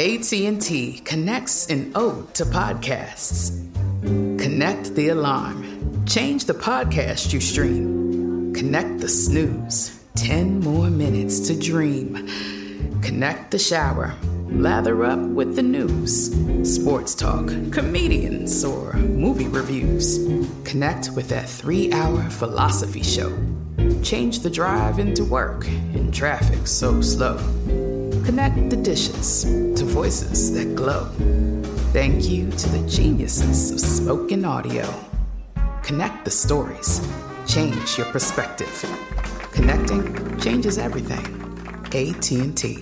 AT&T connects an ode to podcasts. Connect the alarm. Change the podcast you stream. Connect the snooze. 10 more minutes to dream. Connect the shower. Lather up with the news. Sports talk, comedians, or movie reviews. Connect with that 3-hour philosophy show. Change the drive into work in traffic so slow. Connect the dishes to voices that glow. Thank you to the geniuses of spoken audio. Connect the stories. Change your perspective. Connecting changes everything. AT&T.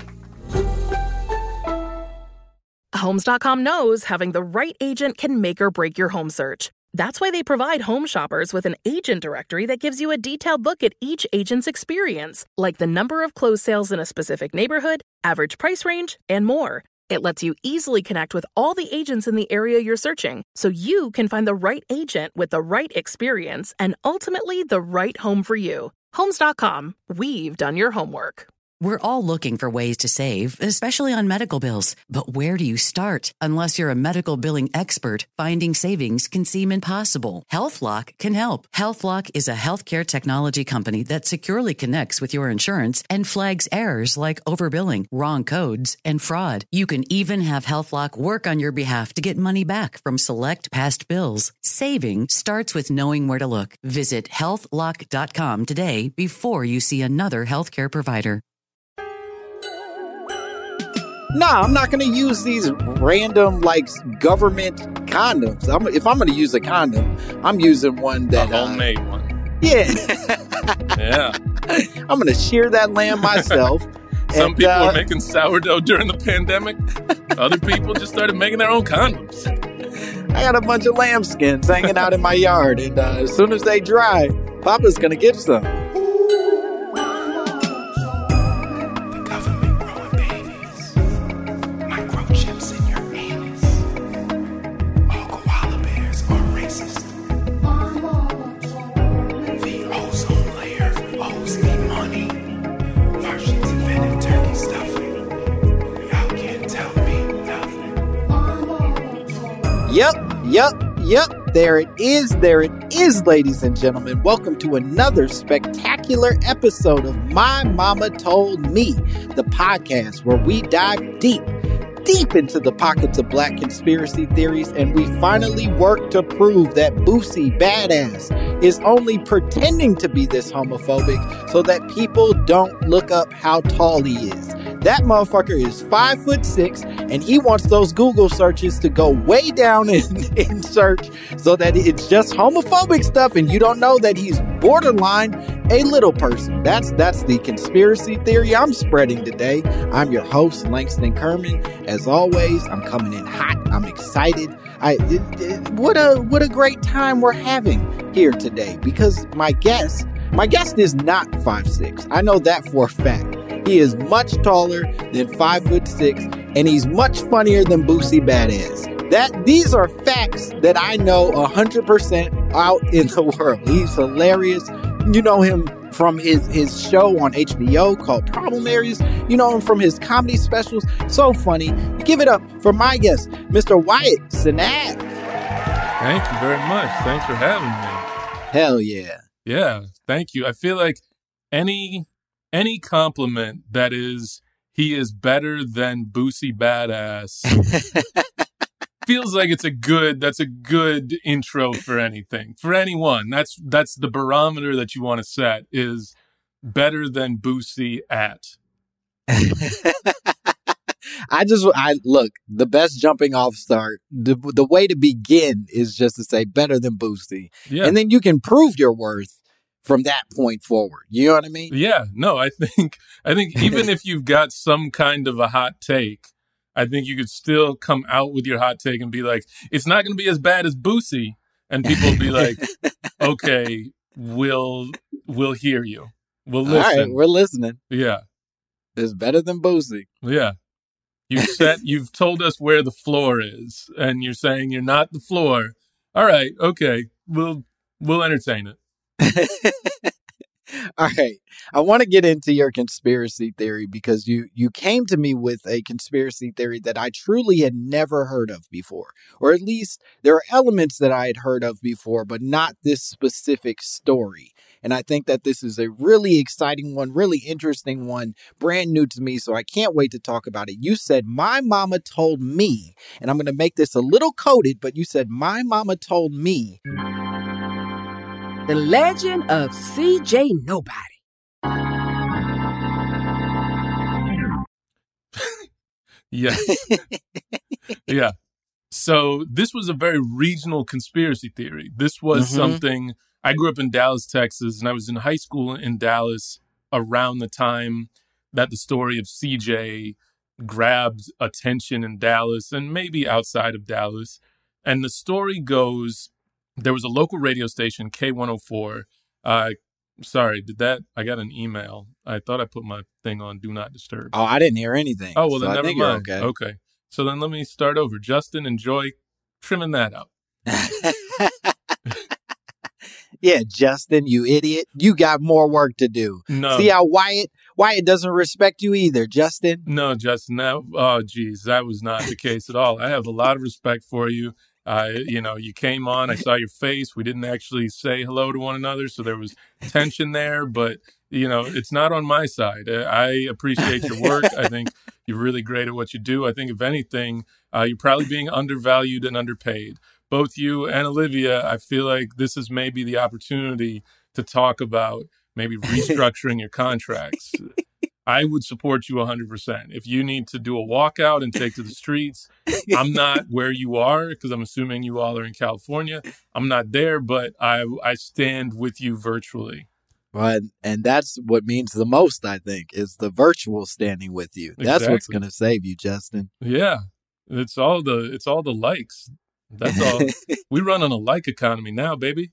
Homes.com knows having the right agent can make or break your home search. That's why they provide home shoppers with an agent directory that gives you a detailed look at each agent's experience, like the number of closed sales in a specific neighborhood, average price range, and more. It lets you easily connect with all the agents in the area you're searching, so you can find the right agent with the right experience and ultimately the right home for you. Homes.com. We've done your homework. We're all looking for ways to save, especially on medical bills. But where do you start? Unless you're a medical billing expert, finding savings can seem impossible. HealthLock can help. HealthLock is a healthcare technology company that securely connects with your insurance and flags errors like overbilling, wrong codes, and fraud. You can even have HealthLock work on your behalf to get money back from select past bills. Saving starts with knowing where to look. Visit healthlock.com today before you see another healthcare provider. Nah, I'm not going to use these random, government condoms. If I'm going to use a condom, I'm using one that... A homemade one. Yeah. Yeah. I'm going to shear that lamb myself. Some people are making sourdough during the pandemic. Other people just started making their own condoms. I got a bunch of lambskins hanging out in my yard, and as soon as they dry, Papa's going to get some. Yep. There it is, ladies and gentlemen. Welcome to another spectacular episode of My Mama Told Me, the podcast where we dive deep into the pockets of black conspiracy theories, and we finally work to prove that Boosie Badass is only pretending to be this homophobic so that people don't look up how tall he is. That motherfucker is 5'6", and he wants those Google searches to go way down in search so that it's just homophobic stuff and you don't know that he's borderline a little person. That's the conspiracy theory I'm spreading today. I'm your host, Langston Kerman. As always, I'm coming in hot. I'm excited. What a great time we're having here today, because my guest is not 5'6". I know that for a fact. He is much taller than 5'6", and he's much funnier than Boosie Badass. These are facts that I know 100% out in the world. He's hilarious. You know him from his show on HBO called Problem Areas. You know him from his comedy specials. So funny. Give it up for my guest, Mr. Wyatt Cenac. Thank you very much. Thanks for having me. Hell yeah. Yeah, thank you. I feel like any compliment that is he is better than Boosie Badass feels like that's a good intro for anything, for anyone. That's the barometer that you want to set, is better than Boosie at. Look, the best jumping off start, the way to begin is just to say better than Boosie. Yeah. And then you can prove your worth from that point forward. You know what I mean? Yeah, no, I think even if you've got some kind of a hot take, I think you could still come out with your hot take and be like, it's not going to be as bad as Boosie. And people will be like, okay, we'll hear you. We'll listen. All right, we're listening. Yeah. It's better than Boosie. Yeah. You've told us where the floor is, and you're saying you're not the floor. All right, okay. We'll entertain it. All right. I want to get into your conspiracy theory because you came to me with a conspiracy theory that I truly had never heard of before. Or at least there are elements that I had heard of before, but not this specific story. And I think that this is a really exciting one, really interesting one, brand new to me. So I can't wait to talk about it. You said, my mama told me, and I'm going to make this a little coded, but you said, my mama told me. The legend of CJ Nobody. Yes. Yeah. So this was a very regional conspiracy theory. This was something, I grew up in Dallas, Texas, and I was in high school in Dallas around the time that the story of CJ grabbed attention in Dallas and maybe outside of Dallas. And the story goes, there was a local radio station, K104. Sorry, I got an email. I thought I put my thing on Do Not Disturb. Oh, I didn't hear anything. Oh, well, so then I never think mind. you're Okay. So then let me start over. Justin, enjoy trimming that out. Yeah, Justin, you idiot. You got more work to do. No. See how Wyatt doesn't respect you either, Justin? No, Justin, that was not the case at all. I have a lot of respect for you. You came on, I saw your face. We didn't actually say hello to one another, so there was tension there, but it's not on my side. I appreciate your work. I think you're really great at what you do. I think if anything, you're probably being undervalued and underpaid. Both you and Olivia, I feel like this is maybe the opportunity to talk about maybe restructuring your contracts. I would support you 100%. If you need to do a walkout and take to the streets, I'm not where you are because I'm assuming you all are in California. I'm not there, but I stand with you virtually. Well, and that's what means the most, I think, is the virtual standing with you. That's Exactly. what's going to save you, Justin. Yeah, it's all the likes. That's all. We run on a like economy now, baby.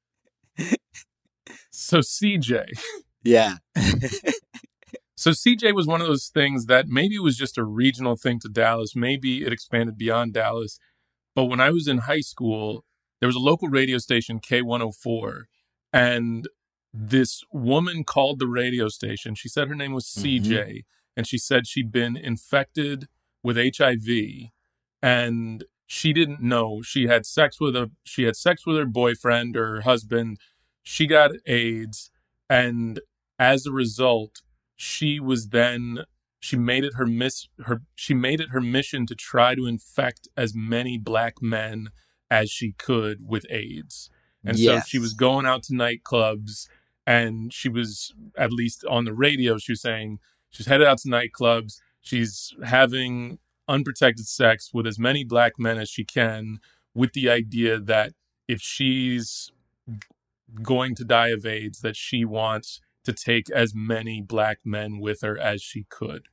So CJ. Yeah. So CJ was one of those things that maybe it was just a regional thing to Dallas. Maybe it expanded beyond Dallas. But when I was in high school, there was a local radio station, K104, and this woman called the radio station. She said her name was CJ, and she said she'd been infected with HIV, and she didn't know. She had sex with her boyfriend or her husband. She got AIDS, and as a result, she made it her mission to try to infect as many black men as she could with AIDS. And so she was going out to nightclubs, and she was, at least on the radio, she was saying she's headed out to nightclubs. She's having unprotected sex with as many black men as she can, with the idea that if she's going to die of AIDS, that she wants to take as many black men with her as she could.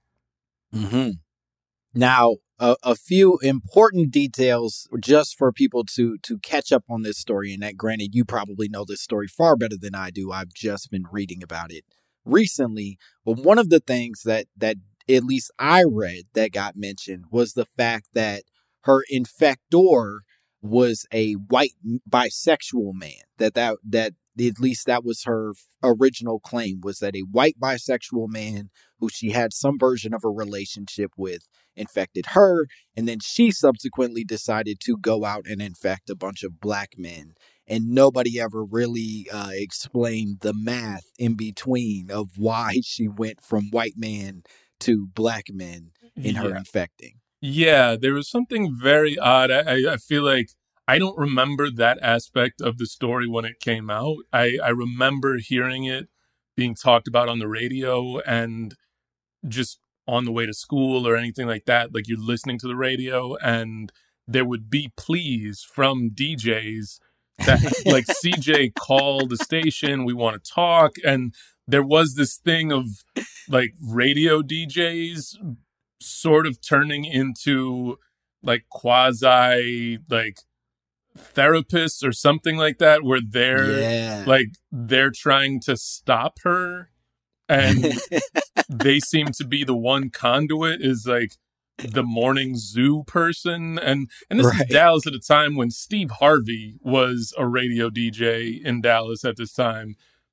Now, a few important details just for people to catch up on this story. And that, granted, you probably know this story far better than I do. I've just been reading about it recently. But one of the things that at least I read that got mentioned was the fact that her infector was a white bisexual man. That at least that was her original claim, was that a white bisexual man who she had some version of a relationship with infected her. And then she subsequently decided to go out and infect a bunch of black men. And nobody ever really explained the math in between of why she went from white man to black men in her infecting. Yeah, there was something very odd. I feel like I don't remember that aspect of the story when it came out. I remember hearing it being talked about on the radio and just on the way to school or anything like that. Like, you're listening to the radio and there would be pleas from DJs that like, CJ, call the station, we want to talk. And there was this thing of like radio DJs sort of turning into like quasi like therapists or something like that, where they're trying to stop her, and they seem to be the one conduit, is like the morning zoo person. And this is Dallas at a time when Steve Harvey was a radio DJ in Dallas at this time.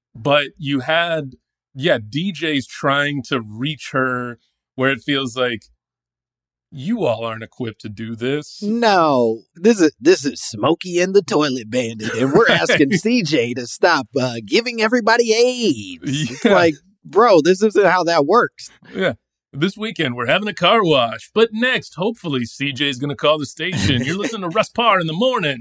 But you had, DJs trying to reach her where it feels like you all aren't equipped to do this. No, this is Smokey and the Toilet Bandit, and we're asking CJ to stop giving everybody AIDS. It's like, bro, this isn't how that works. Yeah. This weekend, we're having a car wash. But next, hopefully, CJ's going to call the station. You're listening to Russ Parr in the morning.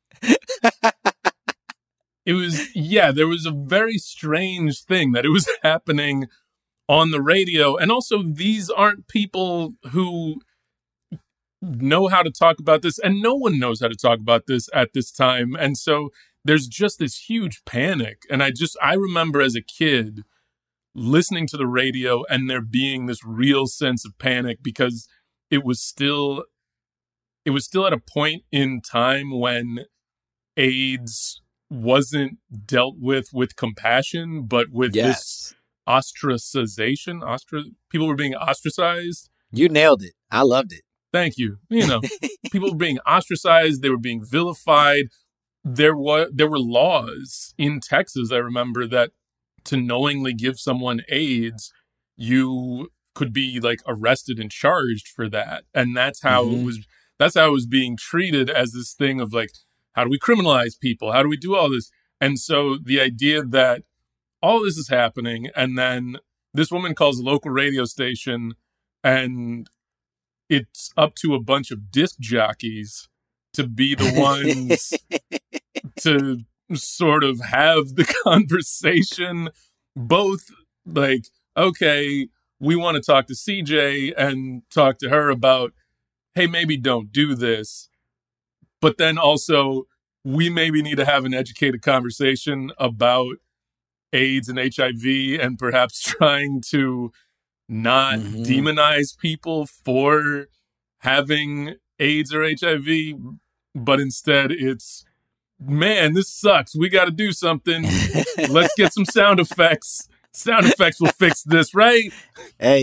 It was, there was a very strange thing that it was happening on the radio. And also, these aren't people who know how to talk about this. And no one knows how to talk about this at this time. And so there's just this huge panic. And I remember as a kid listening to the radio and there being this real sense of panic because it was still at a point in time when AIDS wasn't dealt with compassion, but with this ostracization. People were being ostracized. You nailed it. I loved it. Thank you. People were being ostracized. They were being vilified. There were laws in Texas, I remember, that to knowingly give someone AIDS, you could be like arrested and charged for that. And that's how it was being treated, as this thing of like, how do we criminalize people? How do we do all this? And so the idea that all this is happening, and then this woman calls a local radio station, and it's up to a bunch of disc jockeys to be the ones to sort of have the conversation, both like, okay, we want to talk to CJ and talk to her about, hey, maybe don't do this. But then also, we maybe need to have an educated conversation about AIDS and HIV and perhaps trying to not demonize people for having AIDS or HIV, but instead it's, man, this sucks. We got to do something. Let's get some sound effects. Sound effects will fix this, right? Hey,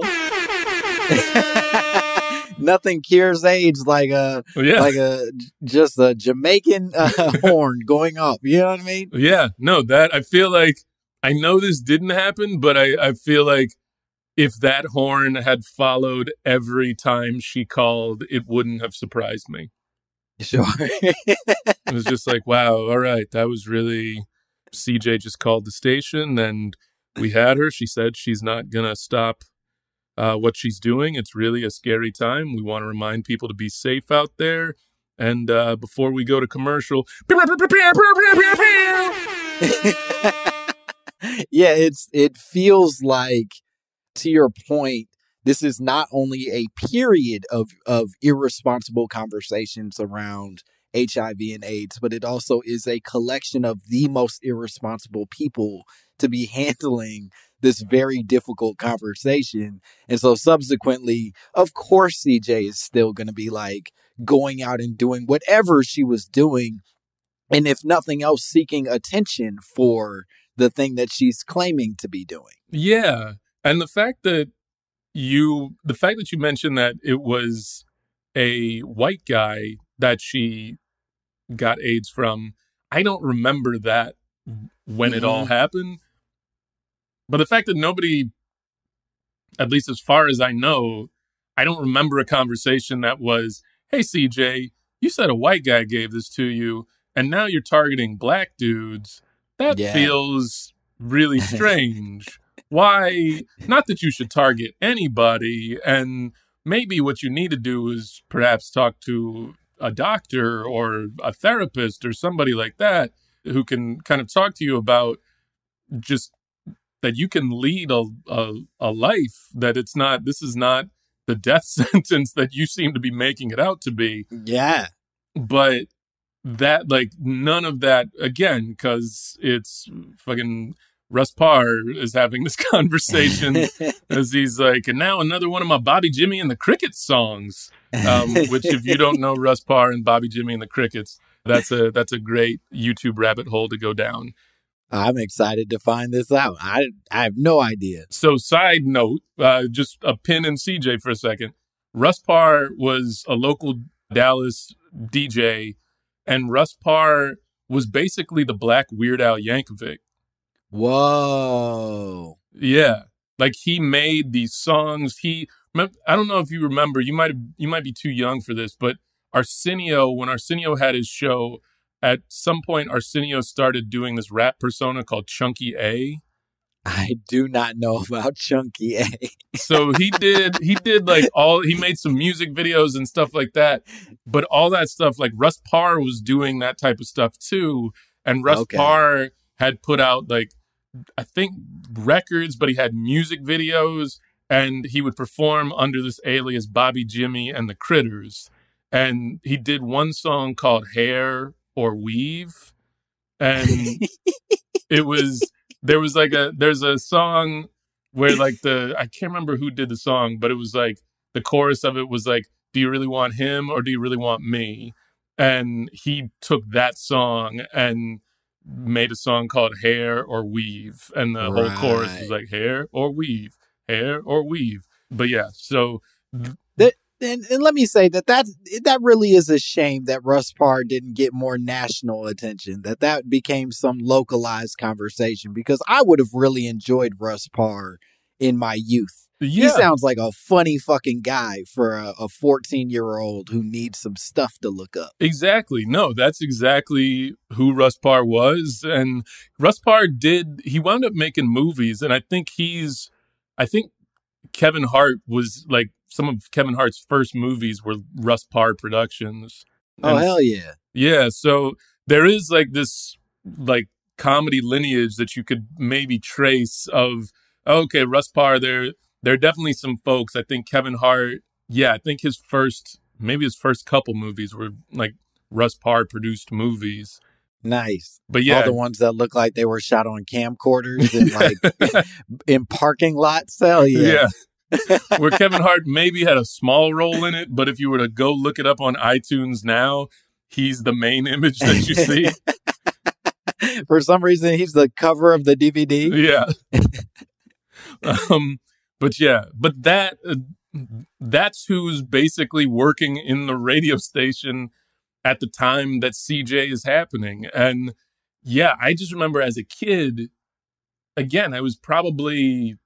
nothing cures AIDS like just a Jamaican horn going up. You know what I mean? Yeah, no, that I feel like, I know this didn't happen, but I feel like if that horn had followed every time she called, it wouldn't have surprised me. Sure. It was just like, wow, all right, that was really, CJ just called the station and we had her. She said she's not going to stop what she's doing. It's really a scary time. We want to remind people to be safe out there. And before we go to commercial, it feels like, to your point, this is not only a period of irresponsible conversations around HIV and AIDS, but it also is a collection of the most irresponsible people to be handling this very difficult conversation. And so subsequently, of course, CJ is still going to be like going out and doing whatever she was doing. And if nothing else, seeking attention for the thing that she's claiming to be doing. Yeah. And the fact that you mentioned that it was a white guy that she got AIDS from, I don't remember that when it all happened. But the fact that nobody, at least as far as I know, I don't remember a conversation that was, hey, CJ, you said a white guy gave this to you, and now you're targeting black dudes. That feels really strange. Why? Not that you should target anybody, and maybe what you need to do is perhaps talk to a doctor or a therapist or somebody like that who can kind of talk to you about just that you can lead a life, that this is not the death sentence that you seem to be making it out to be. Yeah. But that, like, none of that, again, because it's fucking Russ Parr is having this conversation as he's like, and now another one of my Bobby, Jimmy, and the Crickets songs, which if you don't know Russ Parr and Bobby, Jimmy, and the Crickets, that's a great YouTube rabbit hole to go down. I'm excited to find this out. I have no idea. So side note, just a pin in CJ for a second. Russ Parr was a local Dallas DJ, and Russ Parr was basically the black Weird Al Yankovic. Whoa. Yeah. Like he made these songs. I don't know if you remember, you might be too young for this, but Arsenio, when Arsenio had his show, at some point Arsenio started doing this rap persona called Chunky A. I do not know about Chunky A. So he did like he made some music videos and stuff like that. But all that stuff, like Russ Parr was doing that type of stuff too. And Russ Parr had put out like, I think records, but he had music videos, and he would perform under this alias Bobby Jimmy and the Critters. And he did one song called Hair or Weave. And there's a song where like I can't remember who did the song, but it was like the chorus of it was like, do you really want him or do you really want me? And he took that song and made a song called Hair or Weave. And the whole chorus was like hair or weave, hair or weave. But yeah, so and let me say that really is a shame that Russ Parr didn't get more national attention, that became some localized conversation, because I would have really enjoyed Russ Parr in my youth. Yeah. He sounds like a funny fucking guy for a 14-year-old who needs some stuff to look up. Exactly. No, that's exactly who Russ Parr was. And Russ Parr he wound up making movies. And I think Kevin Hart was like, some of Kevin Hart's first movies were Russ Parr productions. Oh, hell yeah. Yeah. So there is like this like comedy lineage that you could maybe trace of, okay, Russ Parr, there are definitely some folks. I think Kevin Hart, I think his first couple movies were like Russ Parr produced movies. Nice. But yeah, all the ones that look like they were shot on camcorders and like in parking lots. Hell yeah. Where Kevin Hart maybe had a small role in it, but if you were to go look it up on iTunes now, he's the main image that you see. For some reason, he's the cover of the DVD. Yeah. But that's who's basically working in the radio station at the time that CJ is happening. And yeah, I just remember as a kid, again, I was probably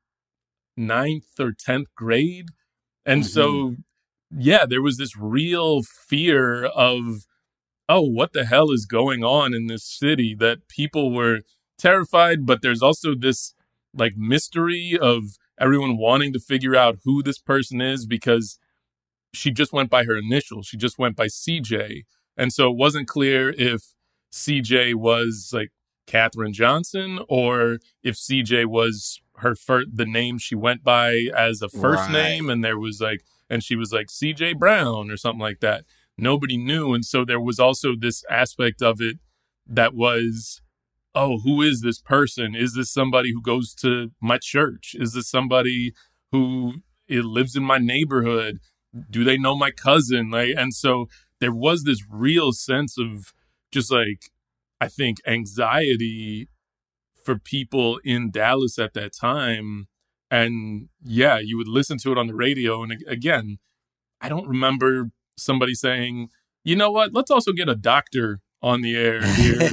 9th or 10th grade. And so, yeah, there was this real fear of, oh, what the hell is going on in this city, that people were terrified. But there's also this like mystery of everyone wanting to figure out who this person is, because she just went by her initials. She just went by CJ. And so it wasn't clear if CJ was like Katherine Johnson or if CJ was the name she went by as a first name. And there was like, and she was like CJ Brown or something like that. Nobody knew. And so there was also this aspect of it that was, oh, who is this person? Is this somebody who goes to my church? Is this somebody who lives in my neighborhood? Do they know my cousin? Like, and so there was this real sense of just like, I think, anxiety for people in Dallas at that time. And yeah, you would listen to it on the radio. And again, I don't remember somebody saying, you know what, let's also get a doctor on the air here.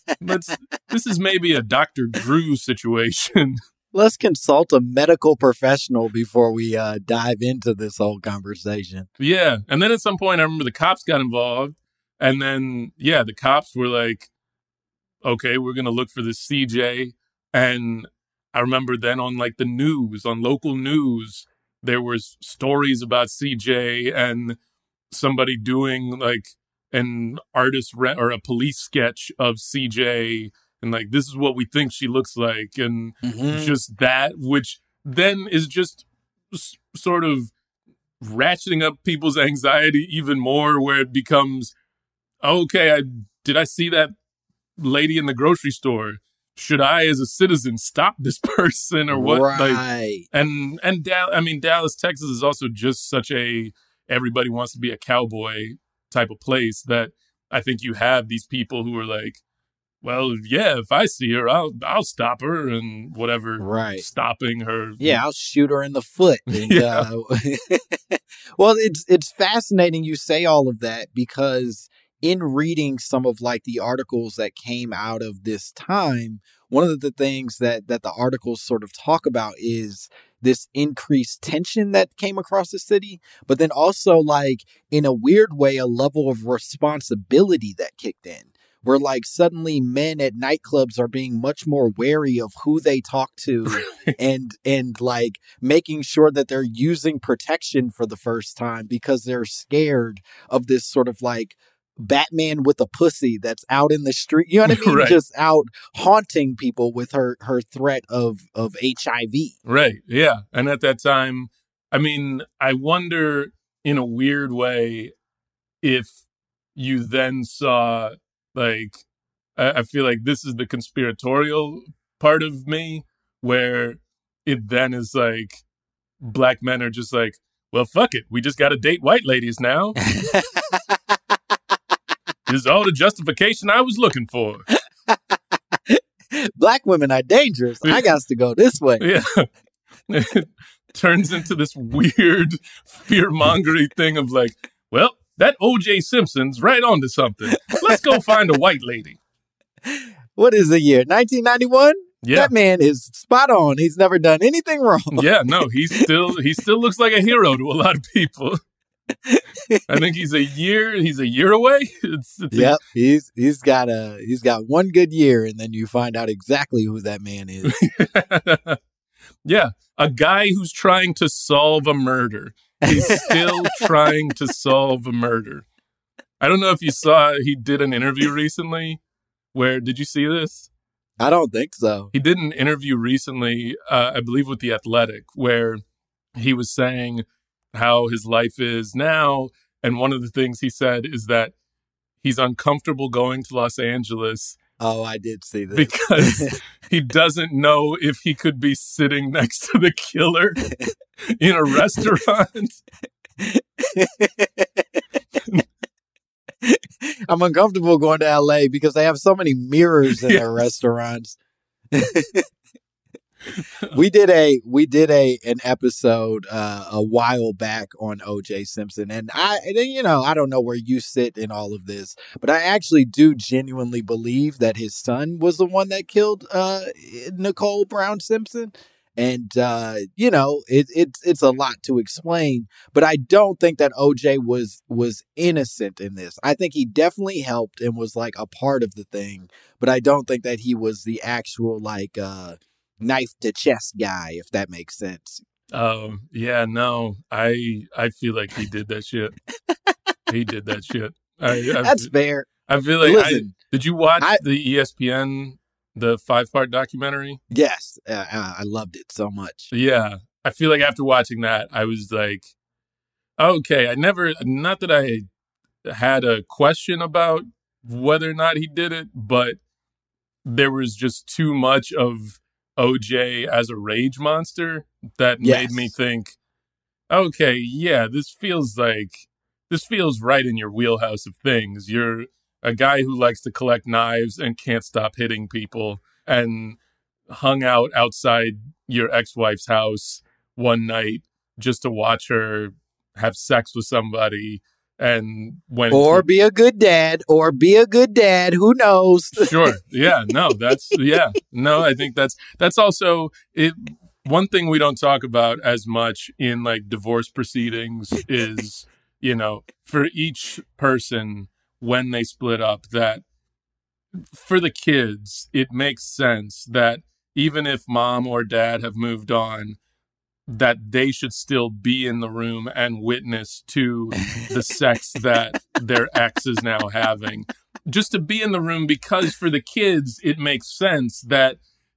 This is maybe a Dr. Drew situation. Let's consult a medical professional before we dive into this whole conversation. Yeah. And then at some point, I remember the cops got involved. And then, yeah, the cops were like, okay, we're going to look for this CJ. And I remember then on like the news, on local news, there was stories about CJ and somebody doing like an artist or a police sketch of CJ. And like, this is what we think she looks like. And just that, which then is just sort of ratcheting up people's anxiety even more, where it becomes, okay, did I see that lady in the grocery store? Should I, as a citizen, stop this person or what? Right. Like, Dallas, Texas is also just such a everybody wants to be a cowboy type of place that I think you have these people who are like, well, yeah, if I see her, I'll stop her and whatever. Right. Stopping her. Yeah, I'll shoot her in the foot. And, well, it's fascinating you say all of that, because in reading some of like the articles that came out of this time, one of the things that the articles sort of talk about is this increased tension that came across the city, but then also like in a weird way, a level of responsibility that kicked in. Where like suddenly men at nightclubs are being much more wary of who they talk to and like making sure that they're using protection for the first time because they're scared of this sort of like Batman with a pussy that's out in the street. You know what I mean? Right. Just out haunting people with her threat of HIV. Right. Yeah. And at that time, I mean, I wonder in a weird way if you then saw like, I feel like this is the conspiratorial part of me where it then is like black men are just like, well, fuck it. We just got to date white ladies now. This is all the justification I was looking for. Black women are dangerous. I got to go this way. Yeah. It turns into this weird fear-mongering thing of like, well, that O.J. Simpson's right onto something. Let's go find a white lady. What is the year? 1991? Yeah. That man is spot on. He's never done anything wrong. Yeah, no, he still looks like a hero to a lot of people. I think he's a year away. Yep. He's got one good year, and then you find out exactly who that man is. Yeah, a guy who's trying to solve a murder. He's still trying to solve a murder. I don't know if you saw, he did an interview recently where, did you see this? I don't think so. He did an interview recently, I believe with The Athletic, where he was saying how his life is now. And one of the things he said is that he's uncomfortable going to Los Angeles. Oh, I did see this. Because he doesn't know if he could be sitting next to the killer in a restaurant. I'm uncomfortable going to LA because they have so many mirrors in their restaurants. We did an episode a while back on O.J. Simpson, and I don't know where you sit in all of this, but I actually do genuinely believe that his son was the one that killed Nicole Brown Simpson. And, it's a lot to explain, but I don't think that OJ was innocent in this. I think he definitely helped and was like a part of the thing, but I don't think that he was the actual like knife to chest guy, if that makes sense. Oh, yeah, no, I feel like he did that shit. He did that shit. That's fair. I feel like, listen, did you watch the ESPN, the 5-part documentary? Yes. I loved it so much. Yeah. I feel like after watching that, I was like, okay, not that I had a question about whether or not he did it, but there was just too much of OJ as a rage monster that made me think, okay, yeah, this feels right in your wheelhouse of things. You're a guy who likes to collect knives and can't stop hitting people and hung out outside your ex-wife's house one night just to watch her have sex with somebody and be a good dad, who knows? Sure. Yeah, no, I think that's also it. One thing we don't talk about as much in like divorce proceedings is, for each person when they split up, that for the kids, it makes sense that even if mom or dad have moved on, that they should still be in the room and witness to the sex that their ex is now having. Just to be in the room, because for the kids, it makes sense that,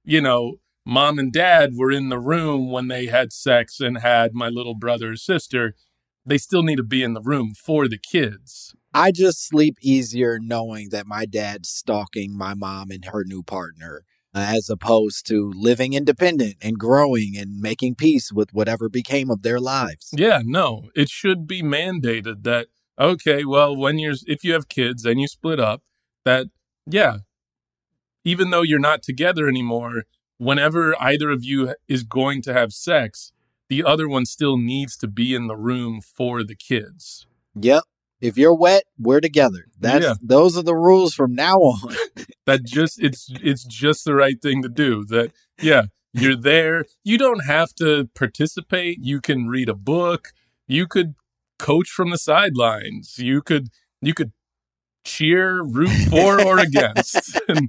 mom and dad were in the room when they had sex and had my little brother or sister. They still need to be in the room for the kids. I just sleep easier knowing that my dad's stalking my mom and her new partner, as opposed to living independent and growing and making peace with whatever became of their lives. Yeah, no, it should be mandated that, okay, well, if you have kids and you split up, that, yeah, even though you're not together anymore, whenever either of you is going to have sex, the other one still needs to be in the room for the kids. Yep. If you're wet, we're together. Those are the rules from now on. It's just the right thing to do. That, yeah, you're there. You don't have to participate. You can read a book. You could coach from the sidelines. You could cheer, root for or against, and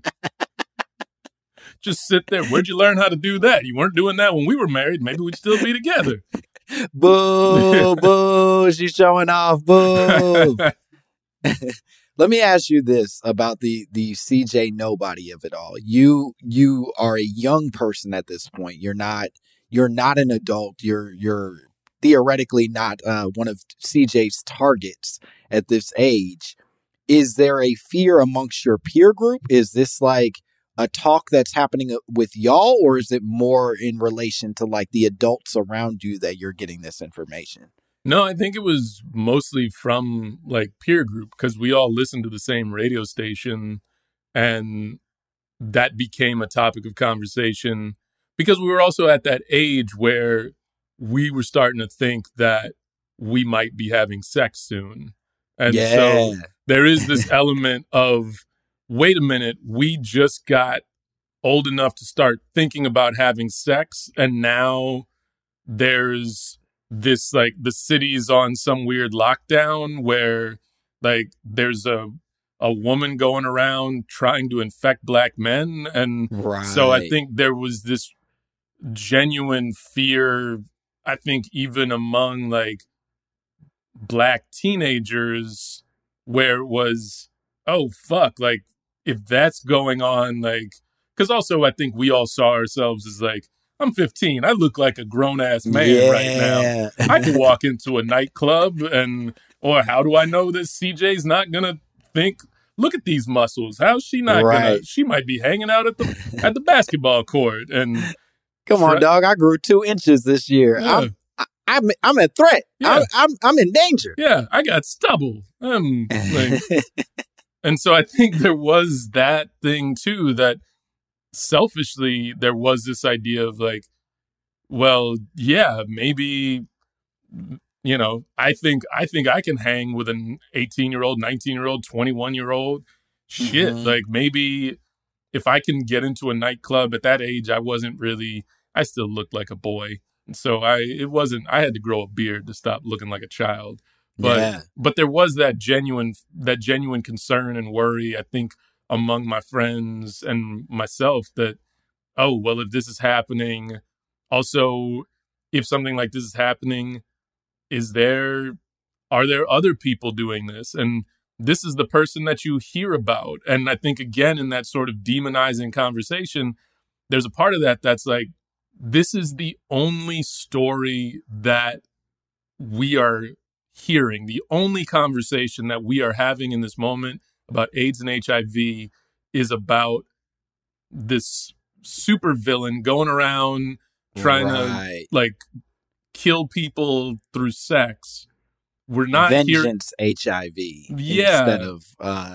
just sit there. Where'd you learn how to do that? You weren't doing that when we were married. Maybe we'd still be together. Boo, boo, she's showing off, boo. Let me ask you this about the CJ Nobody of it all. You are a young person at this point. You're not an adult. You're theoretically not one of CJ's targets at this age. Is there a fear amongst your peer group? Is this like a talk that's happening with y'all, or is it more in relation to like the adults around you that you're getting this information? No, I think it was mostly from like peer group, because we all listened to the same radio station, and that became a topic of conversation because we were also at that age where we were starting to think that we might be having sex soon. And so there is this element of, wait a minute, we just got old enough to start thinking about having sex, and now there's this, like, the city's on some weird lockdown where, like, there's a woman going around trying to infect black men. And so I think there was this genuine fear, I think, even among, like, black teenagers, where it was, oh, fuck, like, if that's going on, like, because also I think we all saw ourselves as like, I'm 15. I look like a grown ass man right now. I can walk into a nightclub or how do I know that CJ's not going to think, look at these muscles. How's she not going to, she might be hanging out at the basketball court. And come on, dog. I grew 2 inches this year. Yeah. I'm a threat. Yeah. I'm in danger. Yeah. I got stubble. And so I think there was that thing too, that selfishly there was this idea of like, well, yeah, maybe, you know, I think I can hang with an 18-year-old, 19-year-old, 21-year-old. Shit, like maybe if I can get into a nightclub at that age, I still looked like a boy. And so I had to grow a beard to stop looking like a child. But there was that genuine concern and worry, I think, among my friends and myself that, oh, well, if this is happening, also, if something like this is happening, are there other people doing this? And this is the person that you hear about. And I think, again, in that sort of demonizing conversation, there's a part of that that's like, this is the only story that we are hearing, the only conversation that we are having in this moment about AIDS and HIV is about this super villain going around trying to like kill people through sex. We're not vengeance HIV instead of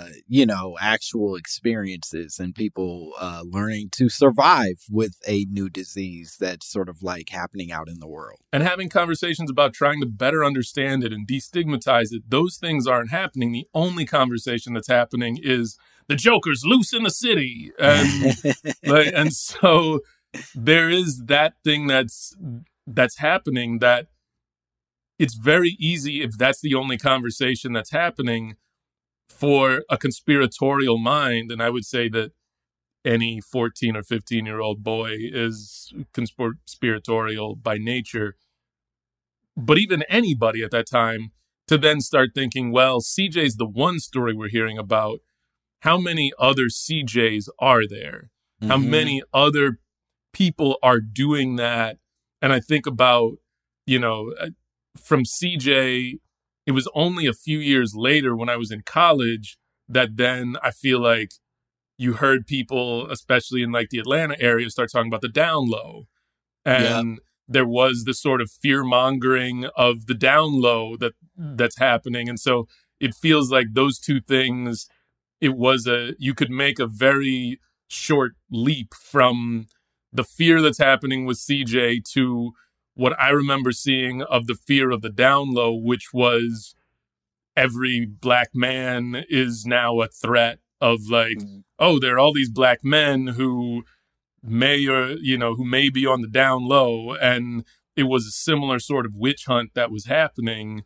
actual experiences and people learning to survive with a new disease that's sort of like happening out in the world. And having conversations about trying to better understand it and destigmatize it, those things aren't happening. The only conversation that's happening is the Joker's loose in the city. And and so there is that thing that's happening that it's very easy, if that's the only conversation that's happening, for a conspiratorial mind, and I would say that any 14 or 15-year-old boy is conspiratorial by nature, but even anybody at that time, to then start thinking, well, CJ's the one story we're hearing about. How many other CJs are there? How many other people are doing that? And I think about, from CJ, it was only a few years later when I was in college that then I feel like you heard people, especially in like the Atlanta area, start talking about the down low. And there was this sort of fear mongering of the down low that's happening. And so it feels like those two things, you could make a very short leap from the fear that's happening with CJ to what I remember seeing of the fear of the down low, which was every black man is now a threat of like, oh, there are all these black men who who may be on the down low. And it was a similar sort of witch hunt that was happening.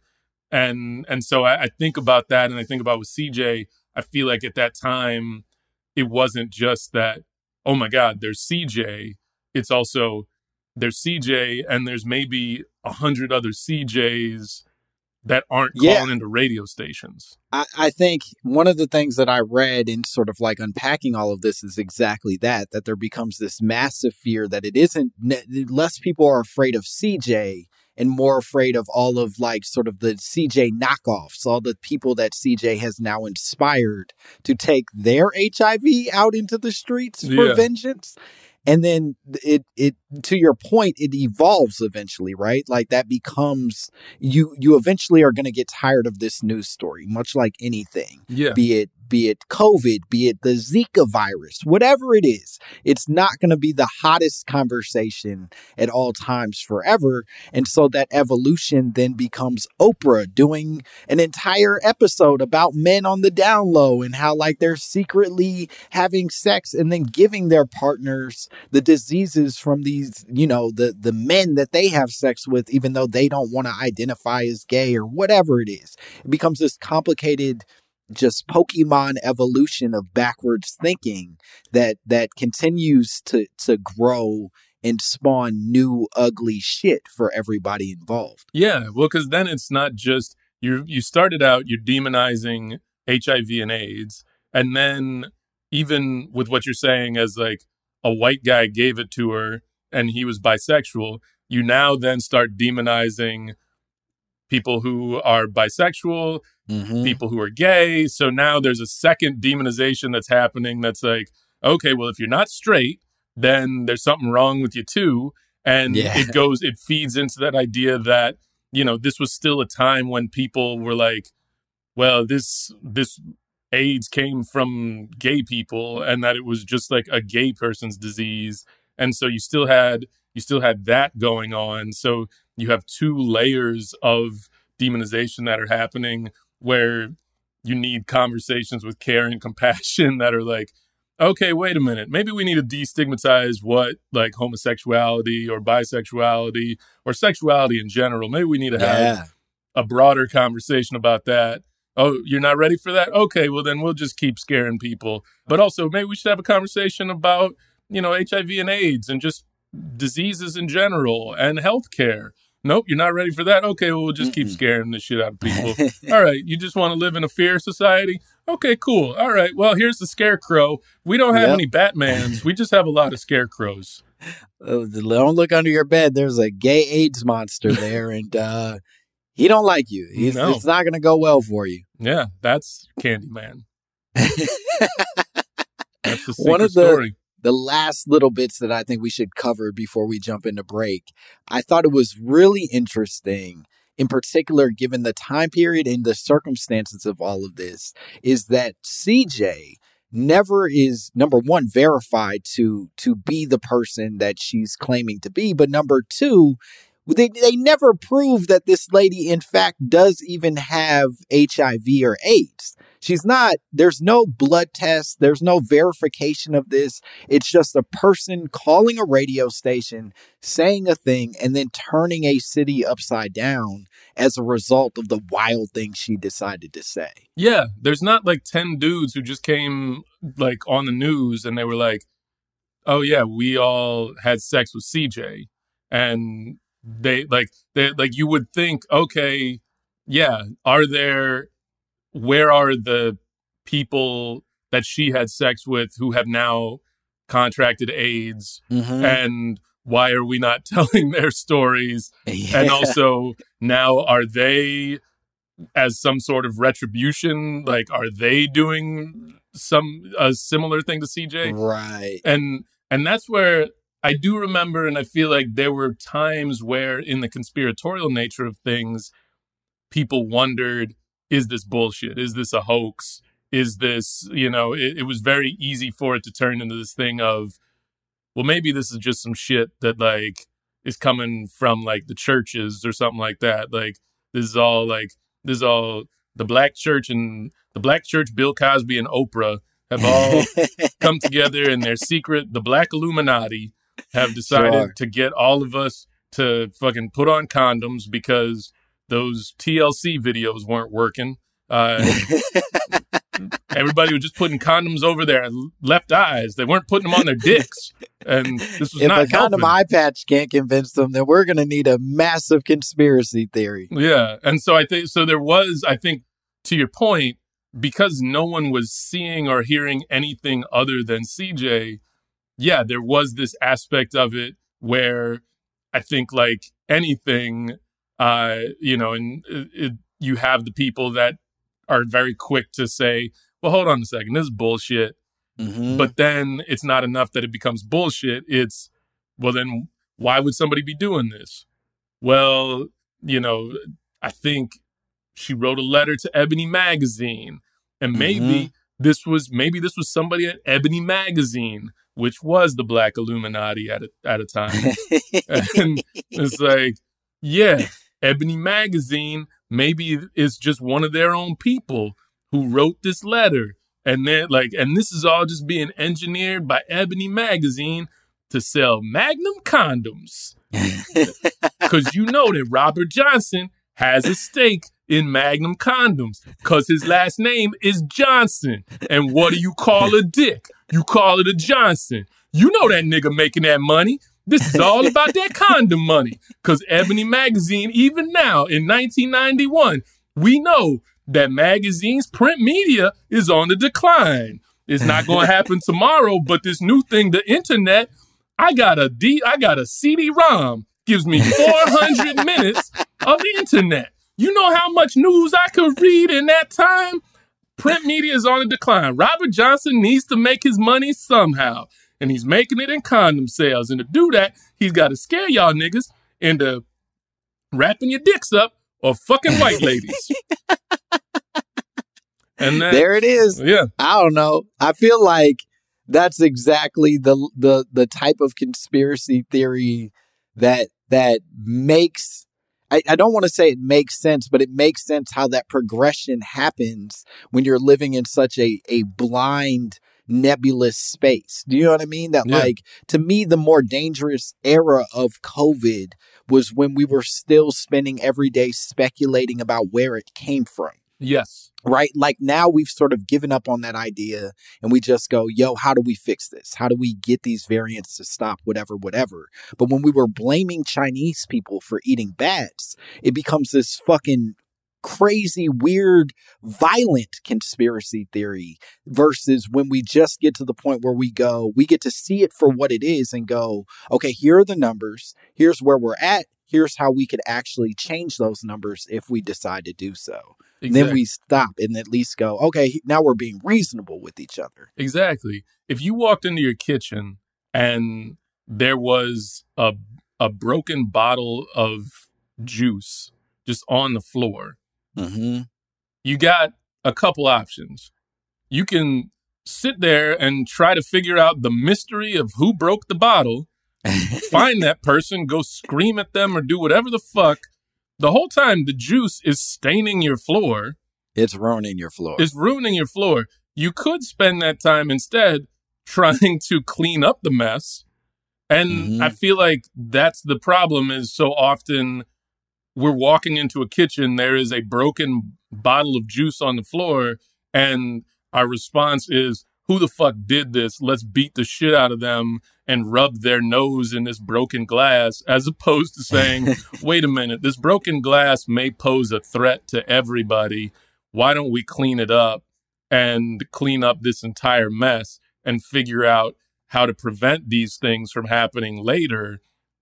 And so I think about that, and I think about with CJ, I feel like at that time, it wasn't just that, oh my God, there's CJ. It's also there's CJ and there's maybe 100 other CJs that aren't calling into radio stations. I think one of the things that I read in sort of like unpacking all of this is exactly that there becomes this massive fear that it isn't, less people are afraid of CJ and more afraid of all of like sort of the CJ knockoffs, all the people that CJ has now inspired to take their HIV out into the streets for vengeance. And then it to your point, it evolves eventually, right? Like that becomes, you eventually are going to get tired of this news story, much like anything. Yeah. Be it COVID, be it the Zika virus, whatever it is, it's not going to be the hottest conversation at all times forever. And so that evolution then becomes Oprah doing an entire episode about men on the down low and how like they're secretly having sex and then giving their partners the diseases from these, the men that they have sex with, even though they don't want to identify as gay or whatever it is. It becomes this complicated just Pokemon evolution of backwards thinking that continues to grow and spawn new ugly shit for everybody involved. Yeah, well, because then it's not just you started out, you're demonizing HIV and AIDS, and then even with what you're saying as like a white guy gave it to her and he was bisexual, you now then start demonizing people who are bisexual, people who are gay. So now there's a second demonization that's happening that's like, okay, well, if you're not straight, then there's something wrong with you too. And it feeds into that idea that, this was still a time when people were like, well, this AIDS came from gay people and that it was just like a gay person's disease. And so you still had that going on. So you have two layers of demonization that are happening where you need conversations with care and compassion that are like, okay, wait a minute. Maybe we need to destigmatize what like homosexuality or bisexuality or sexuality in general. Maybe we need to have a broader conversation about that. Oh, you're not ready for that? Okay, well then we'll just keep scaring people. But also maybe we should have a conversation about, HIV and AIDS and just diseases in general and healthcare. Nope, you're not ready for that? Okay, well, we'll just keep scaring the shit out of people. All right, you just want to live in a fear society? Okay, cool. All right, well, here's the scarecrow. We don't have any Batmans. We just have a lot of scarecrows. Don't look under your bed. There's a gay AIDS monster there, and he don't like you. It's not going to go well for you. Yeah, that's Candyman. That's the secret story. The last little bits that I think we should cover before we jump into break, I thought it was really interesting, in particular, given the time period and the circumstances of all of this, is that CJ never is, number one, verified to be the person that she's claiming to be. But number two, they never prove that this lady, in fact, does even have HIV or AIDS. There's no blood test. There's no verification of this. It's just a person calling a radio station, saying a thing, and then turning a city upside down as a result of the wild thing she decided to say. Yeah, there's not like 10 dudes who just came like on the news and they were like, oh yeah, we all had sex with CJ. And they you would think, okay, yeah, where are the people that she had sex with who have now contracted AIDS? And why are we not telling their stories? And also now, are they, as some sort of retribution, like, are they doing a similar thing to CJ? Right. And that's where I do remember, and I feel like there were times where in the conspiratorial nature of things, people wondered, is this bullshit? Is this a hoax? Is this, it was very easy for it to turn into this thing of, well, maybe this is just some shit that like is coming from like the churches or something like that. Like this is all the Black Church Bill Cosby and Oprah have all come together in their secret, the Black Illuminati have decided to get all of us to fucking put on condoms because those TLC videos weren't working. Everybody was just putting condoms over their left eyes. They weren't putting them on their dicks. And this was if not a condom helping. eye patch can't convince them, then we're going to need a massive conspiracy theory. Yeah. And so there was, I think, to your point, because no one was seeing or hearing anything other than CJ, yeah, there was this aspect of it where I think like anything, you have the people that are very quick to say, well, hold on a second, this is bullshit. Mm-hmm. But then it's not enough that it becomes bullshit. It's, well, then why would somebody be doing this? Well, I think she wrote a letter to Ebony Magazine, and maybe this was somebody at Ebony Magazine, which was the Black Illuminati at a time. And it's like, yeah, Ebony Magazine maybe it's just one of their own people who wrote this letter. And they're like, and this is all just being engineered by Ebony Magazine to sell Magnum condoms. Because you know that Robert Johnson has a stake in Magnum condoms because his last name is Johnson. And what do you call a dick? You call it a Johnson. You know that nigga making that money. This is all about that condom money. Because Ebony Magazine, even now in 1991, we know that magazine's print media is on the decline. It's not going to happen tomorrow, but this new thing, the internet, I got a CD-ROM, gives me 400 minutes of the internet. You know how much news I could read in that time? Print media is on the decline. Robert Johnson needs to make his money somehow, and he's making it in condom sales. And to do that, he's got to scare y'all niggas into wrapping your dicks up or fucking white ladies. And there it is. Yeah. I don't know. I feel like that's exactly the type of conspiracy theory that makes, I don't want to say it makes sense, but it makes sense how that progression happens when you're living in such a blind, nebulous space. Do you know what I mean? That like, to me, the more dangerous era of COVID was when we were still spending every day speculating about where it came from. Yes. Right? Like now we've sort of given up on that idea and we just go, yo, how do we fix this? How do we get these variants to stop? Whatever. But when we were blaming Chinese people for eating bats, it becomes this fucking crazy, weird, violent conspiracy theory versus when we just get to the point where we get to see it for what it is and go, okay, here are the numbers. Here's where we're at. Here's how we could actually change those numbers if we decide to do so. Exactly. Then we stop and at least go, okay, now we're being reasonable with each other. Exactly. If you walked into your kitchen and there was a broken bottle of juice just on the floor, you got a couple options. You can sit there and try to figure out the mystery of who broke the bottle, find that person, go scream at them or do whatever the fuck. The whole time the juice is staining your floor. It's ruining your floor. You could spend that time instead trying to clean up the mess. And I feel like that's the problem is so often we're walking into a kitchen, there is a broken bottle of juice on the floor, and our response is, who the fuck did this? Let's beat the shit out of them and rub their nose in this broken glass, as opposed to saying, wait a minute, this broken glass may pose a threat to everybody. Why don't we clean it up and clean up this entire mess and figure out how to prevent these things from happening later?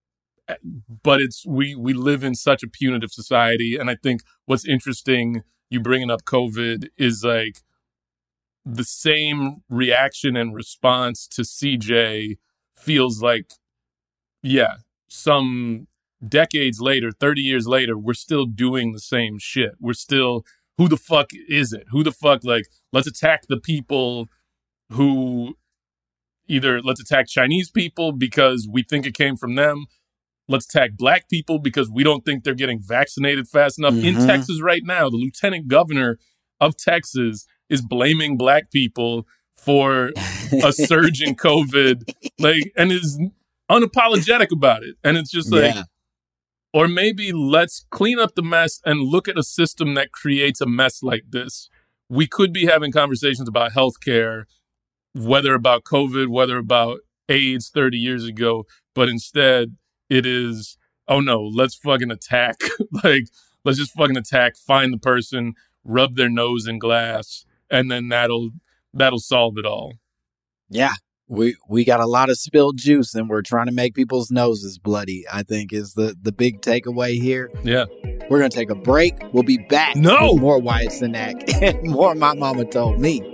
But we live in such a punitive society. And I think what's interesting, you bringing up COVID, is like the same reaction and response to CJ feels like, yeah, some decades later, 30 years later, we're still doing the same shit. We're still, who the fuck is it? Who the fuck, like, let's attack the people who either let's attack Chinese people because we think it came from them, let's attack black people because we don't think they're getting vaccinated fast enough. In Texas right now, the lieutenant governor of Texas is blaming black people for a surge in COVID, and is unapologetic about it. And it's just or maybe let's clean up the mess and look at a system that creates a mess like this. We could be having conversations about healthcare, whether about COVID, whether about AIDS 30 years ago, but instead it is, oh no, let's fucking attack. Let's just fucking attack, find the person, rub their nose in glass, and then that'll solve it all. Yeah. We got a lot of spilled juice and we're trying to make people's noses bloody, I think is the big takeaway here. Yeah. We're going to take a break. We'll be back with more Wyatt Cenac and more My Mama Told Me.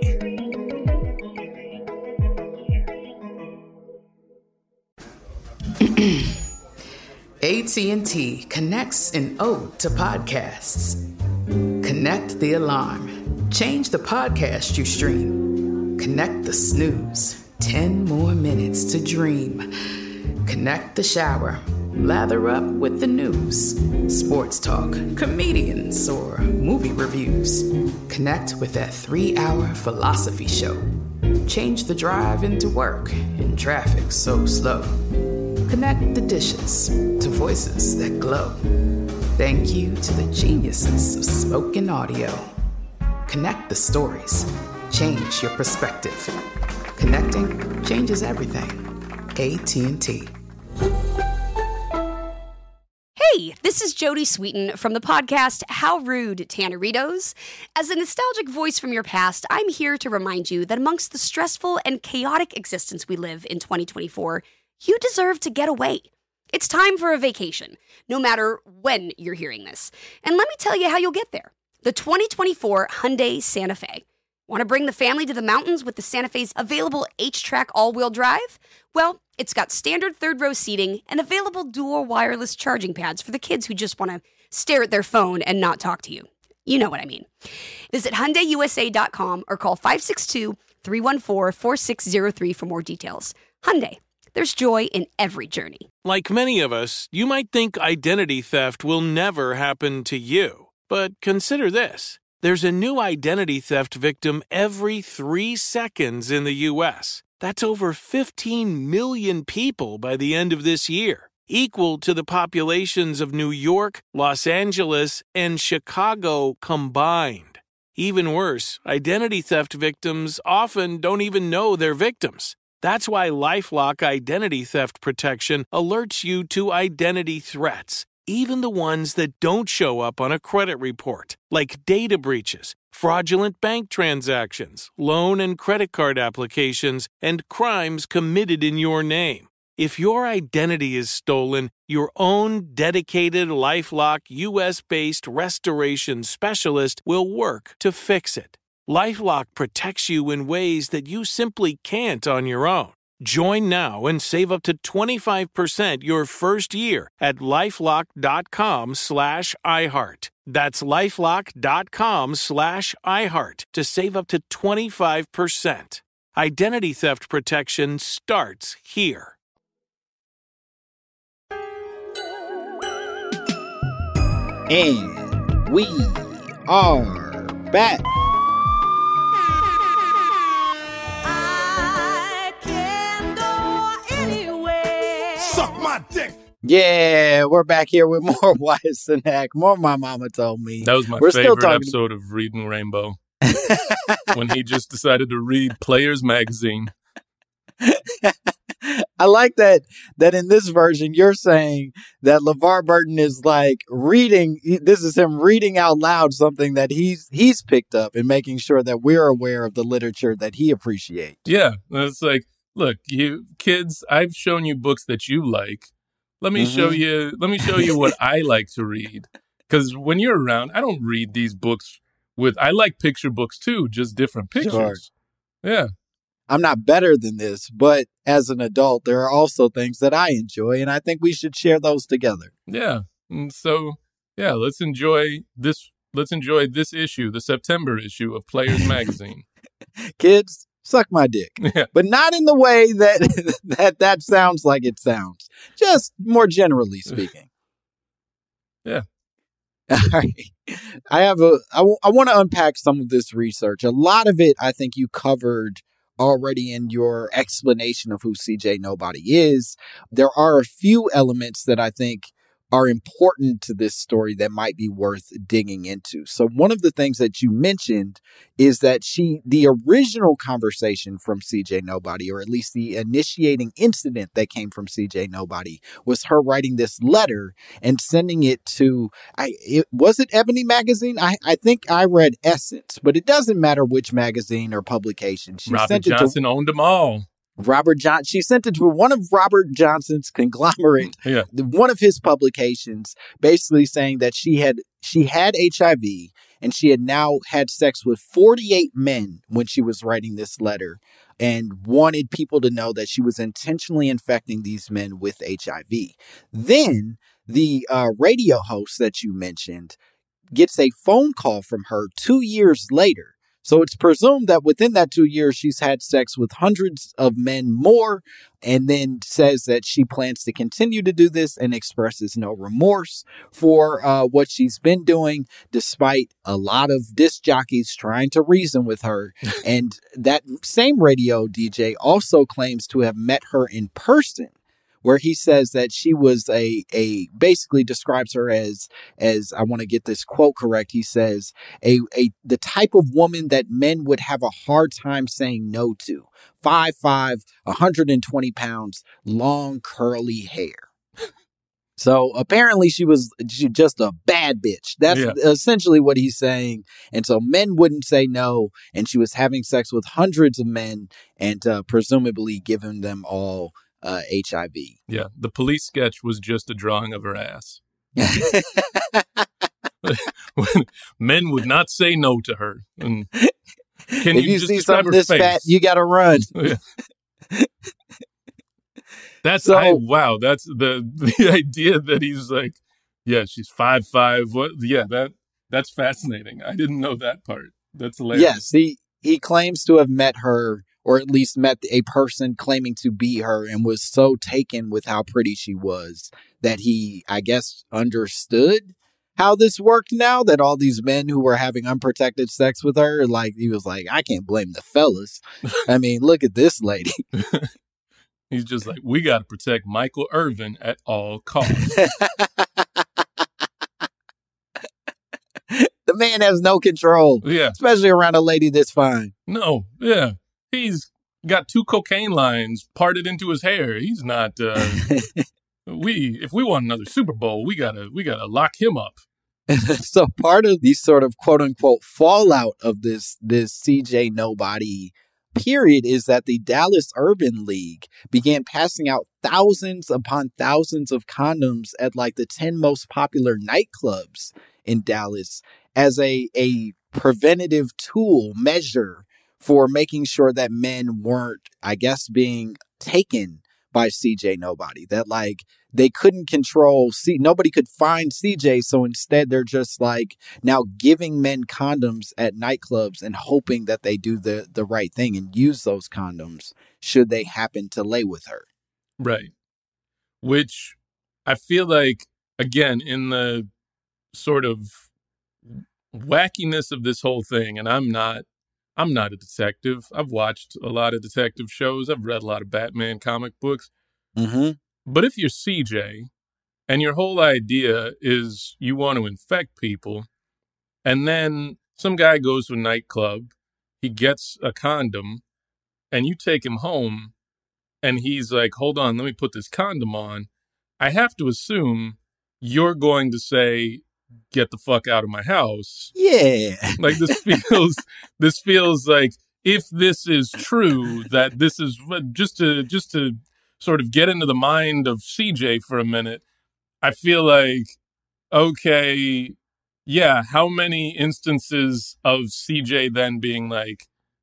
AT&T connects an ode to podcasts. Connect the alarm. Change the podcast you stream. Connect the snooze. 10 more minutes to dream. Connect the shower. Lather up with the news. Sports talk, comedians, or movie reviews. Connect with that 3-hour philosophy show. Change the drive into work in traffic so slow. Connect the dishes to voices that glow. Thank you to the geniuses of spoken audio. Connect the stories. Change your perspective. Connecting changes everything. AT&T. Hey, this is Jodie Sweetin from the podcast How Rude, Tanneritos. As a nostalgic voice from your past, I'm here to remind you that amongst the stressful and chaotic existence we live in 2024, you deserve to get away. It's time for a vacation, no matter when you're hearing this. And let me tell you how you'll get there. The 2024 Hyundai Santa Fe. Want to bring the family to the mountains with the Santa Fe's available H-Track all-wheel drive? Well, it's got standard third-row seating and available dual wireless charging pads for the kids who just want to stare at their phone and not talk to you. You know what I mean. Visit HyundaiUSA.com or call 562-314-4603 for more details. Hyundai, there's joy in every journey. Like many of us, you might think identity theft will never happen to you. But consider this. There's a new identity theft victim every 3 seconds in the U.S. That's over 15 million people by the end of this year, equal to the populations of New York, Los Angeles, and Chicago combined. Even worse, identity theft victims often don't even know they're victims. That's why LifeLock Identity Theft Protection alerts you to identity threats, even the ones that don't show up on a credit report, like data breaches, fraudulent bank transactions, loan and credit card applications, and crimes committed in your name. If your identity is stolen, your own dedicated LifeLock U.S.-based restoration specialist will work to fix it. LifeLock protects you in ways that you simply can't on your own. Join now and save up to 25% your first year at LifeLock.com/iHeart. That's LifeLock.com/iHeart to save up to 25%. Identity theft protection starts here. And we are back. Yeah, we're back here with more Wyatt Cenac, more My Mama Told Me. That was my favorite episode of Reading Rainbow. When he just decided to read Players Magazine. I like that in this version, you're saying that LeVar Burton is like reading. This is him reading out loud something that he's picked up and making sure that we're aware of the literature that he appreciates. Yeah, it's like, look, you kids, I've shown you books that you like. Let me show you what I like to read. Because when you're around, I don't read these books I like picture books too, just different pictures. Sure. Yeah. I'm not better than this, but as an adult, there are also things that I enjoy, and I think we should share those together. Yeah. And so, yeah, let's enjoy this issue, the September issue of Players Magazine. Kids, suck my dick. Yeah. But not in the way that sounds like it sounds. Just more generally speaking. Yeah. All right. I want to unpack some of this research. A lot of it, I think you covered already in your explanation of who CJ Nobody is. There are a few elements that I think are important to this story that might be worth digging into. So one of the things that you mentioned is that the original conversation from CJ Nobody, or at least the initiating incident that came from CJ Nobody, was her writing this letter and sending it to, was it Ebony magazine? I think I read Essence, but it doesn't matter which magazine or publication. Robert Johnson owned them all. She sent it to one of Robert Johnson's conglomerate, one of his publications, basically saying that she had HIV and she had now had sex with 48 men when she was writing this letter, and wanted people to know that she was intentionally infecting these men with HIV. Then the radio host that you mentioned gets a phone call from her 2 years later. So it's presumed that within that 2 years, she's had sex with hundreds of men more, and then says that she plans to continue to do this and expresses no remorse for what she's been doing, despite a lot of disc jockeys trying to reason with her. And that same radio DJ also claims to have met her in person, where he says that she was basically describes her as I want to get this quote correct. He says the type of woman that men would have a hard time saying no to. 5'5", 120 pounds, long curly hair. So apparently she just a bad bitch. That's essentially what he's saying. And so men wouldn't say no. And she was having sex with hundreds of men and presumably giving them all HIV. Yeah, the police sketch was just a drawing of her ass. Men would not say no to her. And can if you just see something this fat, you got to run. Yeah. That's the idea that he's like, yeah, she's 5'5". What? Yeah, that's fascinating. I didn't know that part. That's hilarious. Yes, he claims to have met her, or at least met a person claiming to be her, and was so taken with how pretty she was that he, I guess, understood how this worked now, that all these men who were having unprotected sex with her, like, he was like, I can't blame the fellas. I mean, look at this lady. He's just like, we got to protect Michael Irvin at all costs. The man has no control. Yeah. Especially around a lady this fine. No, yeah. He's got 2 cocaine lines parted into his hair. He's not, if we want another Super Bowl, we gotta lock him up. So part of the sort of quote unquote fallout of this CJ Nobody period is that the Dallas Urban League began passing out thousands upon thousands of condoms at like the 10 most popular nightclubs in Dallas as a preventative tool measure for making sure that men weren't, I guess, being taken by CJ Nobody. That like they couldn't control, nobody could find CJ. So instead they're just like now giving men condoms at nightclubs and hoping that they do the right thing and use those condoms should they happen to lay with her. Right. Which I feel like, again, in the sort of wackiness of this whole thing, and I'm not a detective. I've watched a lot of detective shows. I've read a lot of Batman comic books. Mm-hmm. But if you're CJ and your whole idea is you want to infect people, and then some guy goes to a nightclub, he gets a condom, and you take him home, and he's like, hold on, let me put this condom on. I have to assume you're going to say, get the fuck out of my house. Yeah. Like this feels like, if this is true, that this is just to sort of get into the mind of CJ for a minute. I feel like, okay, yeah, how many instances of CJ then being like,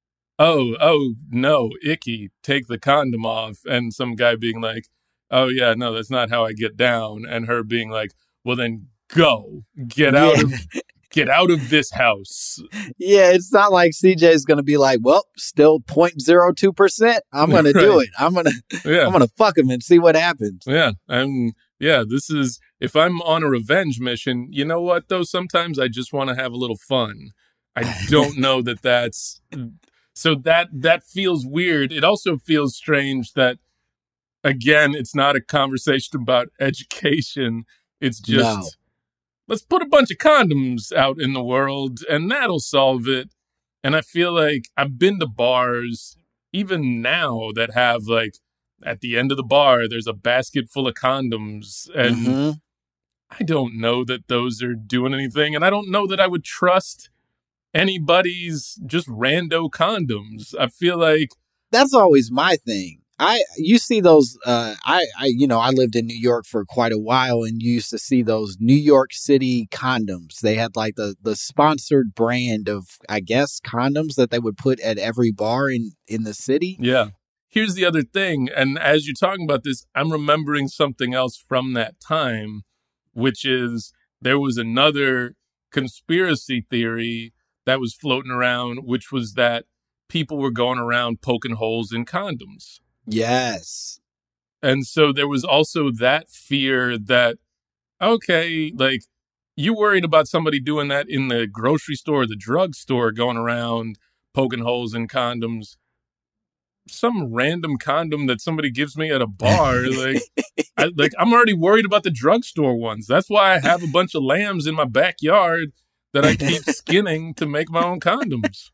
oh no, icky, take the condom off, and some guy being like, oh yeah, no, that's not how I get down, and her being like, well then get out Get out of this house. Yeah, it's not like CJ's going to be like, well, still 0.02%. I'm going to do it. I'm going to fuck him and see what happens. Yeah. This is, if I'm on a revenge mission, you know what, though? Sometimes I just want to have a little fun. I don't know that's, so that feels weird. It also feels strange that, again, it's not a conversation about education. It's just, let's put a bunch of condoms out in the world and that'll solve it. And I feel like I've been to bars, even now, that have like, at the end of the bar, there's a basket full of condoms. And I don't know that those are doing anything. And I don't know that I would trust anybody's just rando condoms. I feel like that's always my thing. You see those, I lived in New York for quite a while, and you used to see those New York City condoms. They had like the sponsored brand of, I guess, condoms that they would put at every bar in the city. Yeah. Here's the other thing. And as you're talking about this, I'm remembering something else from that time, which is there was another conspiracy theory that was floating around, which was that people were going around poking holes in condoms. Yes. And so there was also that fear that, okay, like, you worried about somebody doing that in the grocery store or the drugstore, going around poking holes in condoms. Some random condom that somebody gives me at a bar, I'm already worried about the drugstore ones. That's why I have a bunch of lambs in my backyard that I keep skinning to make my own condoms.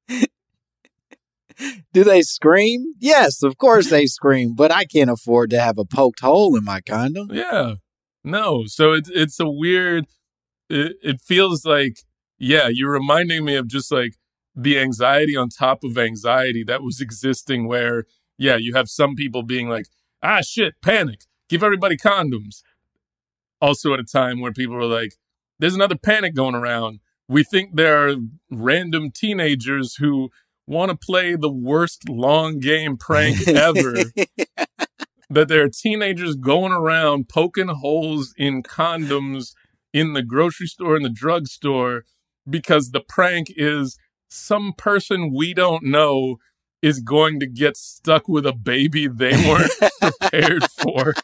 Do they scream? Yes, of course they scream, but I can't afford to have a poked hole in my condom. Yeah. No. So it's a weird, it feels like, yeah, you're reminding me of just like the anxiety on top of anxiety that was existing where, yeah, you have some people being like, shit, panic, give everybody condoms. Also at a time where people were like, there's another panic going around. We think there are random teenagers who want to play the worst long game prank ever. That there are teenagers going around poking holes in condoms in the grocery store and the drugstore because the prank is some person we don't know is going to get stuck with a baby they weren't prepared for.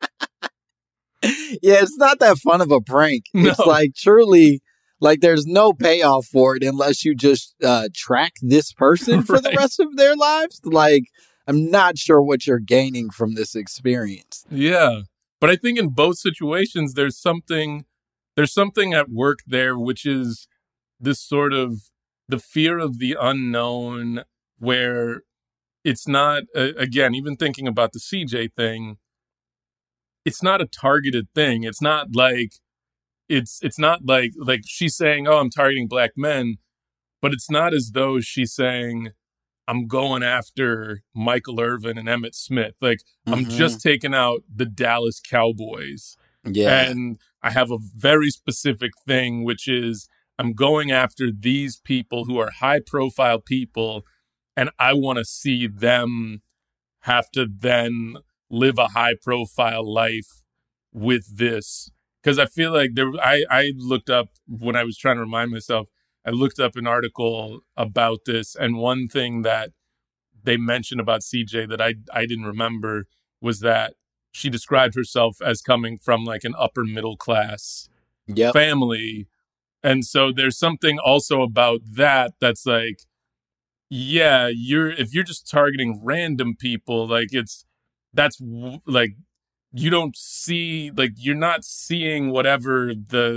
Yeah, it's not that fun of a prank. No. It's like truly, like there's no payoff for it unless you just track this person for the rest of their lives. Like, I'm not sure what you're gaining from this experience. Yeah. But I think in both situations, there's something at work there, which is this sort of the fear of the unknown, where it's not, again, even thinking about the CJ thing, it's not a targeted thing. It's not like, it's not like she's saying, oh, I'm targeting black men, but it's not as though she's saying, I'm going after Michael Irvin and Emmitt Smith. Like, I'm just taking out the Dallas Cowboys. Yeah. And I have a very specific thing, which is I'm going after these people who are high profile people, and I want to see them have to then live a high profile life with this. Because I feel like I looked up, when I was trying to remind myself, I looked up an article about this, and one thing that they mentioned about CJ that I didn't remember was that she described herself as coming from like an upper middle class family. And so there's something also about that that's like, yeah, if you're just targeting random people, like that's like, you don't see, like, you're not seeing whatever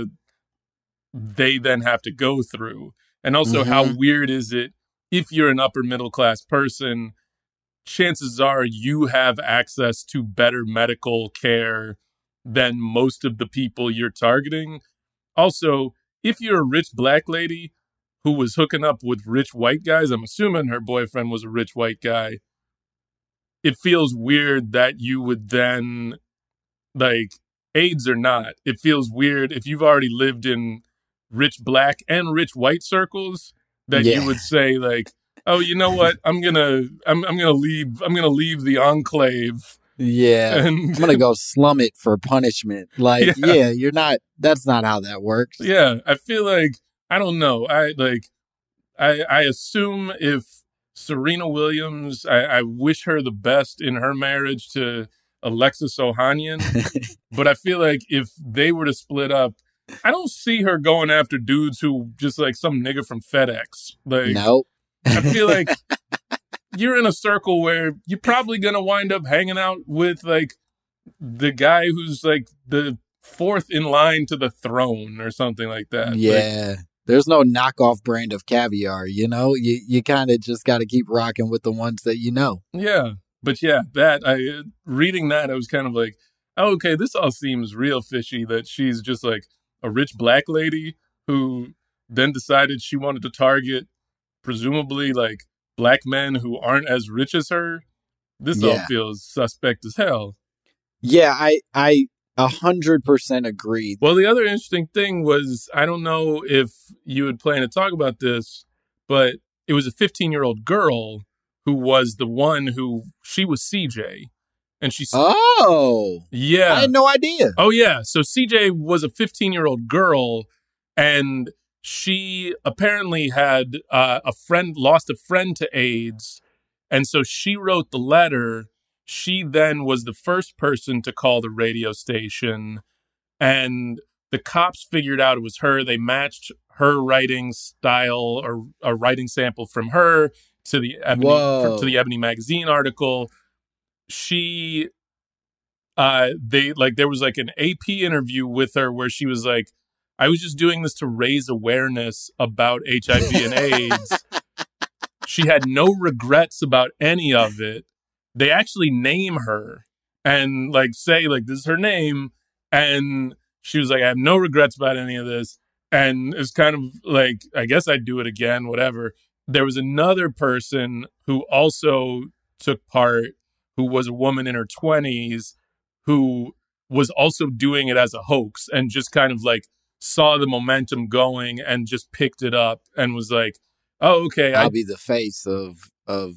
they then have to go through. And also how weird is it if you're an upper middle class person, chances are you have access to better medical care than most of the people you're targeting. Also, if you're a rich black lady who was hooking up with rich white guys, I'm assuming her boyfriend was a rich white guy, it feels weird that you would then, like, AIDS or not, it feels weird if you've already lived in rich black and rich white circles that you would say, like, oh, you know what? I'm gonna leave the enclave. Yeah. And I'm gonna go slum it for punishment. Like, you're not, that's not how that works. Yeah. I feel like I don't know. I assume if Serena Williams, I wish her the best in her marriage to Alexis Ohanian, but I feel like if they were to split up, I don't see her going after dudes who just like some nigga from FedEx. Like, Nope. I feel like you're in a circle where you're probably going to wind up hanging out with like the guy who's like the fourth in line to the throne or something like that. Yeah. Like, there's no knockoff brand of caviar, you know? You kind of just got to keep rocking with the ones that you know. yeah. But yeah, reading that, I was kind of like, oh, okay, this all seems real fishy that she's just like a rich black lady who then decided she wanted to target presumably like black men who aren't as rich as her. This all feels suspect as hell. Yeah, I 100% agree. Well, the other interesting thing was, I don't know if you would plan to talk about this, but it was a 15-year-old girl who was the one who, she was CJ. And she... Oh! Yeah. I had no idea. Oh, yeah. So CJ was a 15-year-old girl, and she apparently had lost a friend to AIDS. And so she wrote the letter. She then was the first person to call the radio station, and the cops figured out it was her. They matched her writing style or a writing sample from her to the Ebony magazine article. She, there was like an AP interview with her where she was like, I was just doing this to raise awareness about HIV and AIDS. She had no regrets about any of it. They actually name her and like say like, this is her name. And she was like, I have no regrets about any of this. And it's kind of like, I guess I'd do it again, whatever. There was another person who also took part, who was a woman in her 20s, who was also doing it as a hoax and just kind of like saw the momentum going and just picked it up and was like, oh, okay. I'll be the face of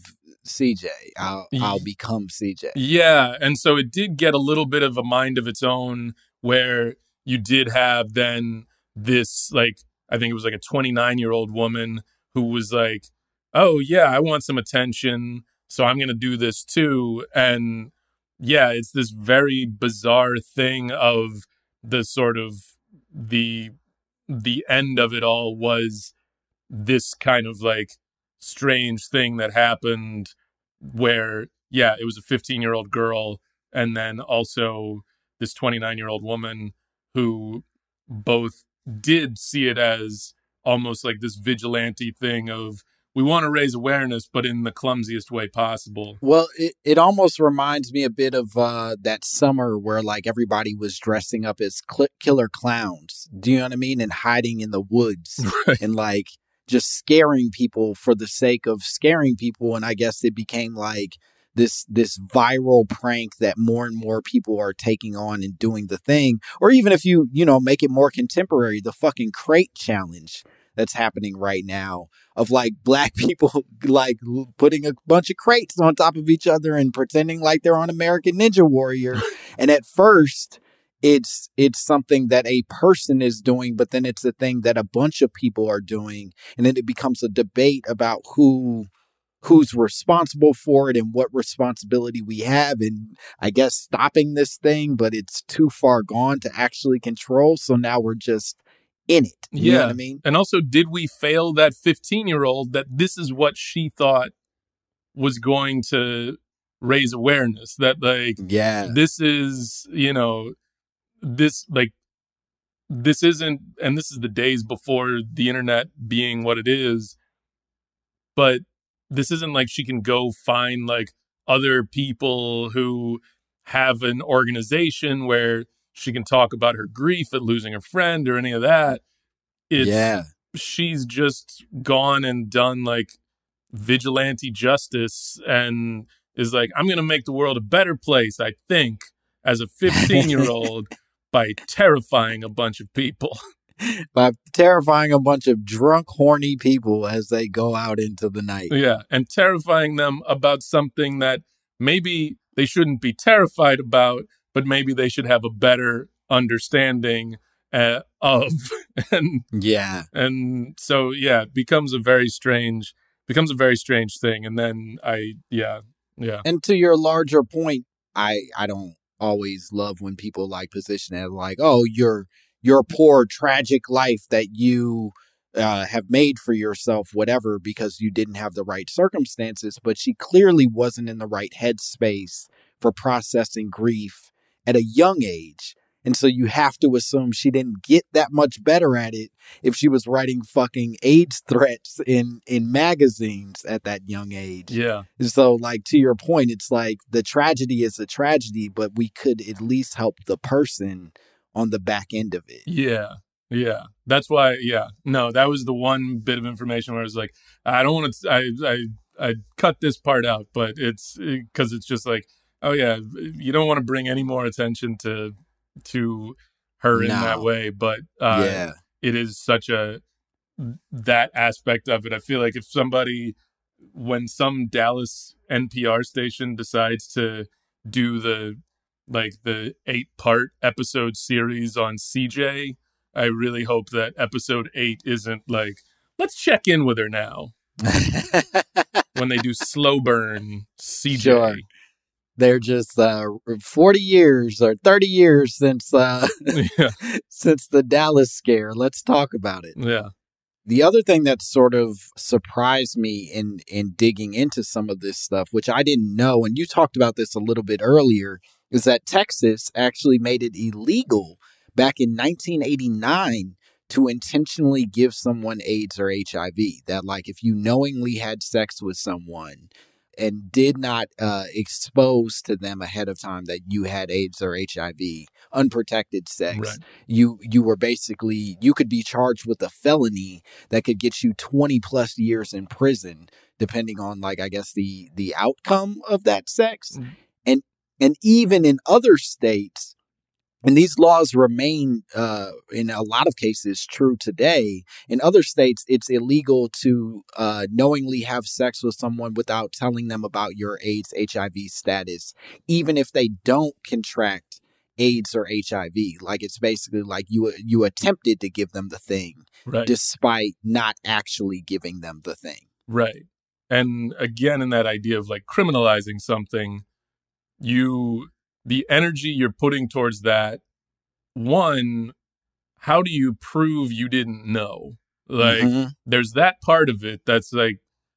CJ. I'll become CJ. Yeah. And so it did get a little bit of a mind of its own where you did have then this, like, I think it was like a 29-year-old woman who was like, oh, yeah, I want some attention, so I'm going to do this too. And yeah, it's this very bizarre thing of the sort of the end of it all was this kind of like strange thing that happened where, yeah, it was a 15-year-old girl and then also this 29-year-old woman who both did see it as almost like this vigilante thing of, we want to raise awareness, but in the clumsiest way possible. Well, it almost reminds me a bit of that summer where like everybody was dressing up as killer clowns. Do you know what I mean? And hiding in the woods and like just scaring people for the sake of scaring people. And I guess it became like this viral prank that more and more people are taking on and doing the thing. Or even if you make it more contemporary, the fucking crate challenge that's happening right now of like black people like putting a bunch of crates on top of each other and pretending like they're on American Ninja Warrior. And at first it's something that a person is doing, but then it's a thing that a bunch of people are doing. And then it becomes a debate about who's responsible for it and what responsibility we have. And I guess stopping this thing, but it's too far gone to actually control. So now we're just in it. You know what I mean? And also, did we fail that 15-year-old that this is what she thought was going to raise awareness? That like, this is, this isn't, and this is the days before the internet being what it is, but this isn't like she can go find like other people who have an organization where she can talk about her grief at losing a friend or any of that. She's just gone and done like vigilante justice and is like, I'm going to make the world a better place, I think, as a 15-year-old by terrifying a bunch of people. By terrifying a bunch of drunk, horny people as they go out into the night. Yeah, and terrifying them about something that maybe they shouldn't be terrified about, but maybe they should have a better understanding of, and Yeah. and so it becomes a very strange thing. And then yeah. And to your larger point, I don't always love when people like position it like, oh, your poor tragic life that you have made for yourself, whatever, because you didn't have the right circumstances. But she clearly wasn't in the right headspace for processing grief at a young age. And so you have to assume she didn't get that much better at it if she was writing fucking AIDS threats in magazines at that young age. Yeah. So, like, to your point, it's like the tragedy is a tragedy, but we could at least help the person on the back end of it. Yeah. Yeah. That's why, no, that was the one bit of information where I was like, I don't want to, I cut this part out, but it's because it's just like, oh yeah, you don't want to bring any more attention to her in that way. But it is such that aspect of it. I feel like when some Dallas NPR station decides to do the 8-part episode series on CJ, I really hope that episode 8 isn't like, let's check in with her now. When they do slow burn CJ. Sure. They're just 40 years or 30 years since since the Dallas scare. Let's talk about it. Yeah. The other thing that sort of surprised me in digging into some of this stuff, which I didn't know, and you talked about this a little bit earlier, is that Texas actually made it illegal back in 1989 to intentionally give someone AIDS or HIV. That, like, if you knowingly had sex with someone and did not expose to them ahead of time that you had AIDS or HIV, unprotected sex, right, you were basically, you could be charged with a felony that could get you 20 plus years in prison, depending on, like, I guess the outcome of that sex. Mm-hmm. And even in other states, and these laws remain, in a lot of cases, true today. In other states, it's illegal to knowingly have sex with someone without telling them about your AIDS, HIV status, even if they don't contract AIDS or HIV. Like, it's basically like you attempted to give them the thing, right, despite not actually giving them the thing. Right. And again, in that idea of like criminalizing something, the energy you're putting towards that, one, how do you prove you didn't know? Like, mm-hmm. There's that part of it that's like,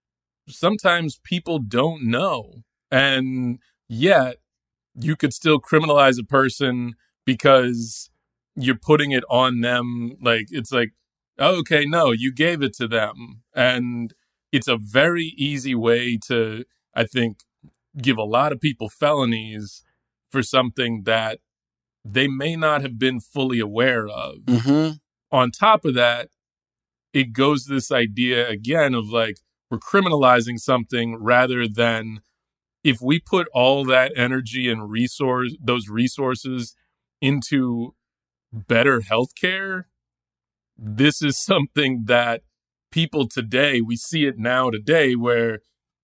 sometimes people don't know. And yet, you could still criminalize a person because you're putting it on them. Like, it's like, oh, okay, no, you gave it to them. And it's a very easy way to, I think, give a lot of people felonies for something that they may not have been fully aware of. Mm-hmm. On top of that, it goes this idea again of like, we're criminalizing something rather than, if we put all that energy and those resources into better healthcare, this is something that people today, we see it now today, where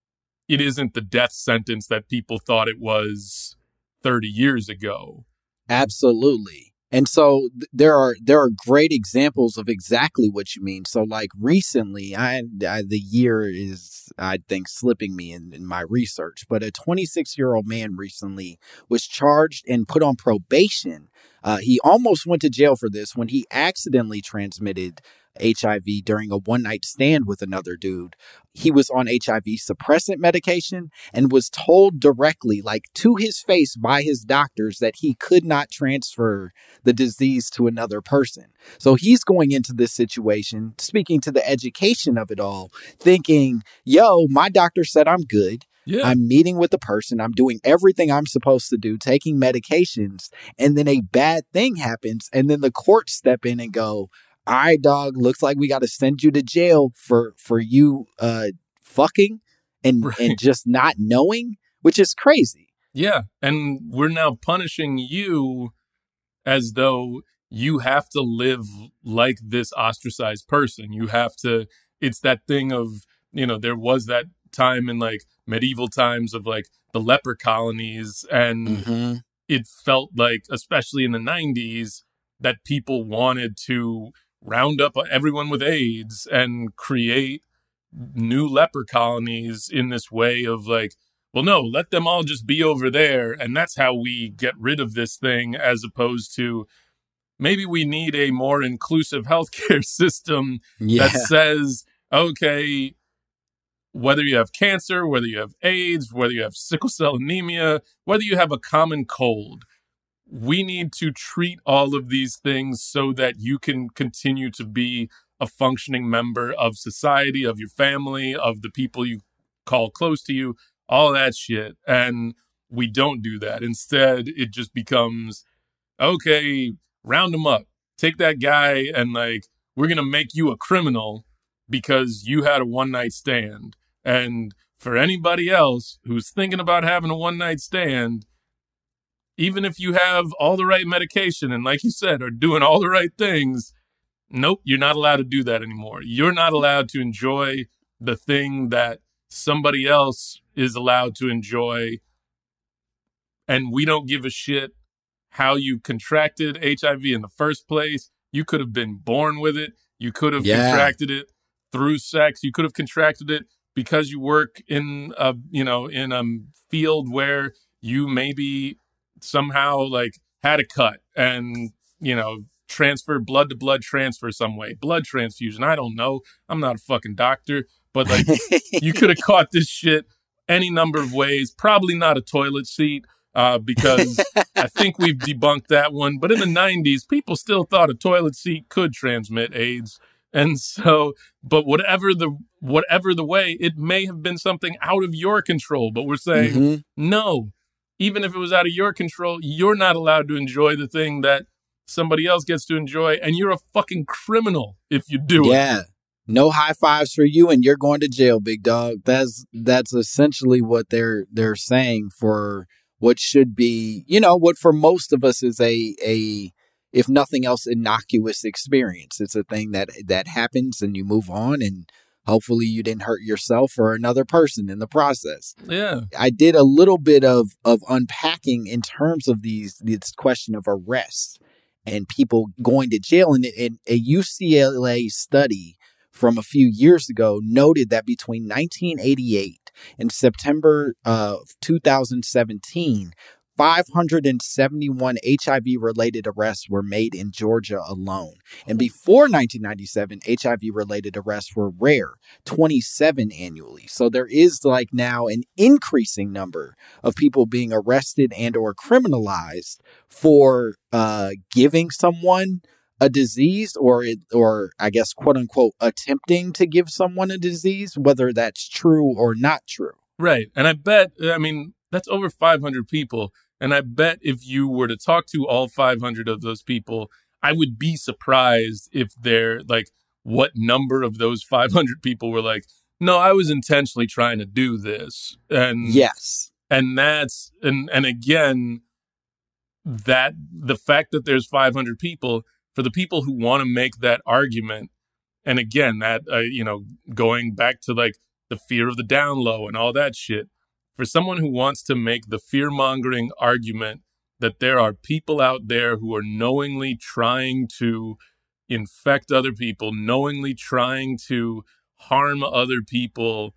it isn't the death sentence that people thought it was 30 years ago. Absolutely. And so there are great examples of exactly what you mean. So, like, recently, the year is, I think, slipping me in my research, but a 26-year-old man recently was charged and put on probation. He almost went to jail for this when he accidentally transmitted HIV during a one-night stand with another dude. He was on HIV suppressant medication and was told directly, like, to his face by his doctors, that he could not transfer the disease to another person. So he's going into this situation, speaking to the education of it all, thinking, yo, my doctor said I'm good. Yeah. I'm meeting with the person. I'm doing everything I'm supposed to do, taking medications, and then a bad thing happens. And then the courts step in and go, all right, dog, looks like we got to send you to jail for you fucking and just not knowing, which is crazy. Yeah. And we're now punishing you as though you have to live like this ostracized person. You have to, it's that thing of, there was that time in like medieval times of like the leper colonies, and mm-hmm. it felt like, especially in the 90s, that people wanted to round up everyone with AIDS and create new leper colonies in this way of like, well, no, let them all just be over there. And that's how we get rid of this thing, as opposed to maybe we need a more inclusive healthcare system that says, okay, whether you have cancer, whether you have AIDS, whether you have sickle cell anemia, whether you have a common cold, we need to treat all of these things so that you can continue to be a functioning member of society, of your family, of the people you call close to you, all that shit. And we don't do that. Instead, it just becomes, okay, round them up. Take that guy and like, we're going to make you a criminal because you had a one-night stand. And for anybody else who's thinking about having a one-night stand, even if you have all the right medication and, like you said, are doing all the right things, nope, you're not allowed to do that anymore. You're not allowed to enjoy the thing that somebody else is allowed to enjoy. And we don't give a shit how you contracted HIV in the first place. You could have been born with it. You could have contracted it through sex. You could have contracted it because you work in a, in a field where you maybe somehow like had a cut and, transfer blood to blood transfer some way, blood transfusion. I don't know. I'm not a fucking doctor, but like you could have caught this shit any number of ways. Probably not a toilet seat, because I think we've debunked that one. But in the 90s, people still thought a toilet seat could transmit AIDS. And so, but whatever the way, it may have been something out of your control. But we're saying, no, even if it was out of your control, you're not allowed to enjoy the thing that somebody else gets to enjoy. And you're a fucking criminal if you do it. Yeah. No high fives for you, and you're going to jail, big dog. That's essentially what they're saying for what should be, what for most of us is a if nothing else, innocuous experience. It's a thing that happens and you move on, and hopefully you didn't hurt yourself or another person in the process. Yeah. I did a little bit of unpacking in terms of this question of arrests and people going to jail. And a UCLA study from a few years ago noted that between 1988 and September of 2017, 571 HIV-related arrests were made in Georgia alone. And before 1997, HIV-related arrests were rare, 27 annually. So there is like now an increasing number of people being arrested and or criminalized for giving someone a disease or I guess, quote unquote, attempting to give someone a disease, whether that's true or not true. Right. And I bet, that's over 500 people. And I bet if you were to talk to all 500 of those people, I would be surprised if they're like, what number of those 500 people were like, no, I was intentionally trying to do this. And yes. And that's, and again, that the fact that there's 500 people, for the people who want to make that argument, and again, that, going back to like the fear of the down low and all that shit, for someone who wants to make the fear-mongering argument that there are people out there who are knowingly trying to infect other people, knowingly trying to harm other people,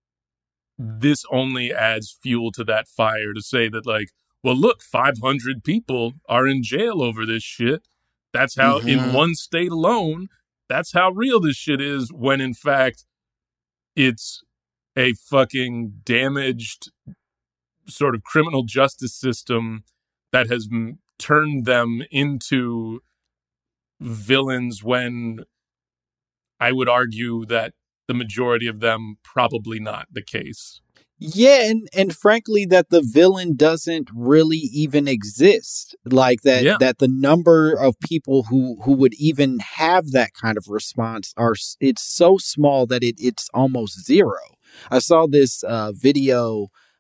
this only adds fuel to that fire to say that, like, well, look, 500 people are in jail over this shit. That's how, in one state alone, that's how real this shit is, when in fact, it's a fucking damaged sort of criminal justice system that has turned them into villains, when I would argue that the majority of them probably not the case. Yeah, and frankly, that the villain doesn't really even exist. Like that, that the number of people who would even have that kind of response it's so small that it's almost zero. I saw this video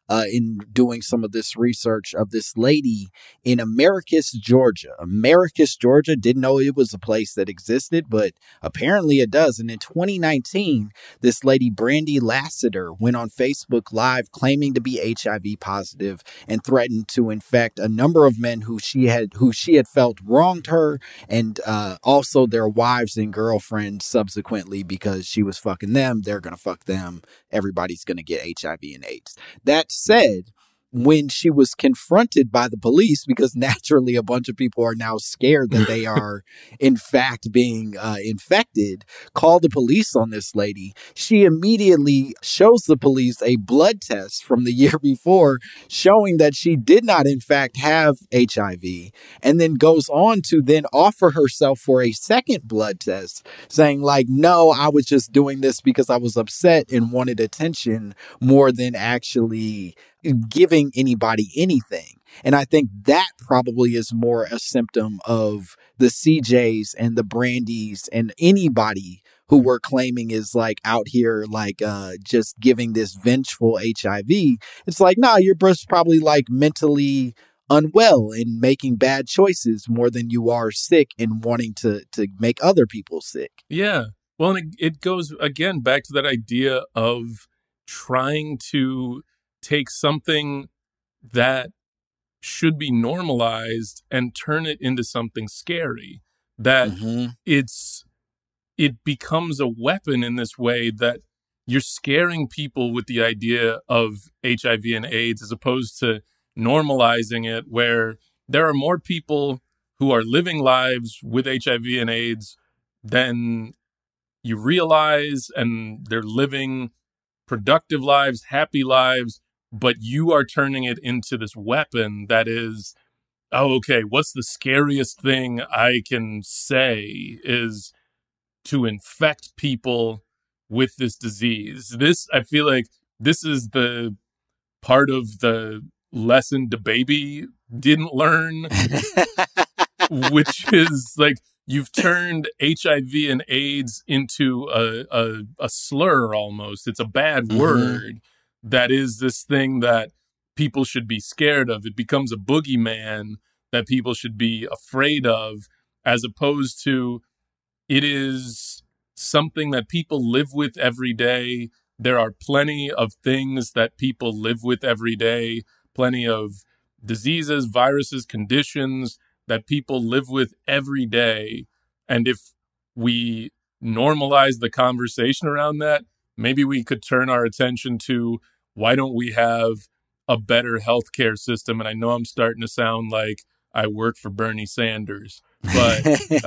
in doing some of this research of this lady in Americus, Georgia. Americus, Georgia, didn't know it was a place that existed, but apparently it does. And in 2019, this lady, Brandy Lassiter, went on Facebook Live claiming to be HIV positive and threatened to infect a number of men who she had felt wronged her, and also their wives and girlfriends subsequently, because she was fucking them. They're going to fuck them. Everybody's going to get HIV and AIDS. That said, when she was confronted by the police, because naturally a bunch of people are now scared that they are in fact being infected, called the police on this lady. She immediately shows the police a blood test from the year before showing that she did not in fact have HIV, and then goes on to then offer herself for a second blood test, saying like, no, I was just doing this because I was upset and wanted attention more than actually giving anybody anything. And I think that probably is more a symptom of the CJs and the Brandys and anybody who we're claiming is like out here, like just giving this vengeful HIV. It's like, nah, you're just probably like mentally unwell and making bad choices more than you are sick and wanting to make other people sick. Yeah. Well, and it goes again back to that idea of trying to take something that should be normalized and turn it into something scary, that it becomes a weapon in this way that you're scaring people with the idea of HIV and AIDS, as opposed to normalizing it, where there are more people who are living lives with HIV and AIDS than you realize, and they're living productive lives, happy lives, but you are turning it into this weapon that is, oh, okay, what's the scariest thing I can say is to infect people with this disease. This, I feel like this is the part of the lesson DaBaby didn't learn, which is like, you've turned HIV and AIDS into a slur almost. It's a bad word. That is this thing that people should be scared of. It becomes a boogeyman that people should be afraid of, as opposed to it is something that people live with every day. There are plenty of things that people live with every day, plenty of diseases, viruses, conditions that people live with every day. And if we normalize the conversation around that, maybe we could turn our attention to, why don't we have a better healthcare system? And I know I'm starting to sound like I work for Bernie Sanders, but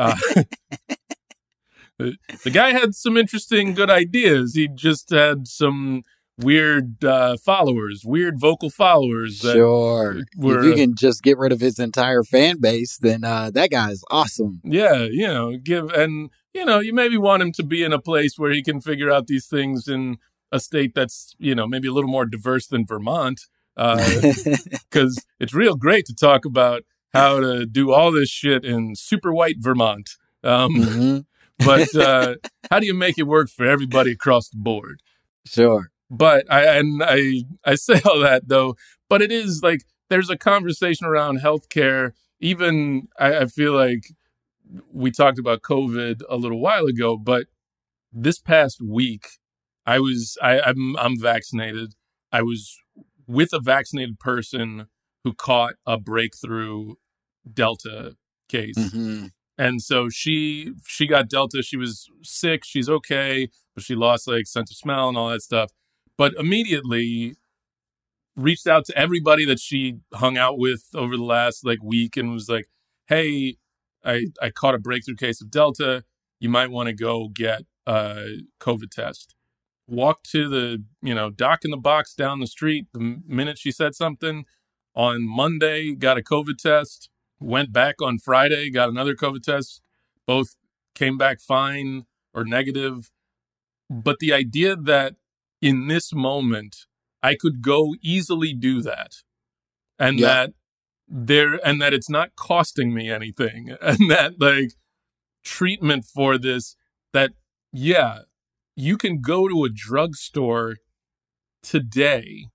the guy had some interesting, good ideas. He just had some weird followers, weird vocal followers. That if you can just get rid of his entire fan base, then that guy is awesome. Yeah, you maybe want him to be in a place where he can figure out these things in a state that's, maybe a little more diverse than Vermont, because it's real great to talk about how to do all this shit in super white Vermont. But how do you make it work for everybody across the board? Sure. But I say all that, though, but it is like, there's a conversation around healthcare. Even I feel like we talked about COVID a little while ago, but this past week, I'm vaccinated. I was with a vaccinated person who caught a breakthrough Delta case. And so she got Delta. She was sick. She's okay, but she lost like sense of smell and all that stuff. But immediately reached out to everybody that she hung out with over the last like week and was like, hey, I caught a breakthrough case of Delta. You might want to go get a COVID test. Walked to the, doc in the box down the street the minute she said something. On Monday, got a COVID test. Went back on Friday, got another COVID test. Both came back fine or negative. But the idea that in this moment, I could go easily do that. And that it's not costing me anything. And that like treatment for this, that, you can go to a drugstore today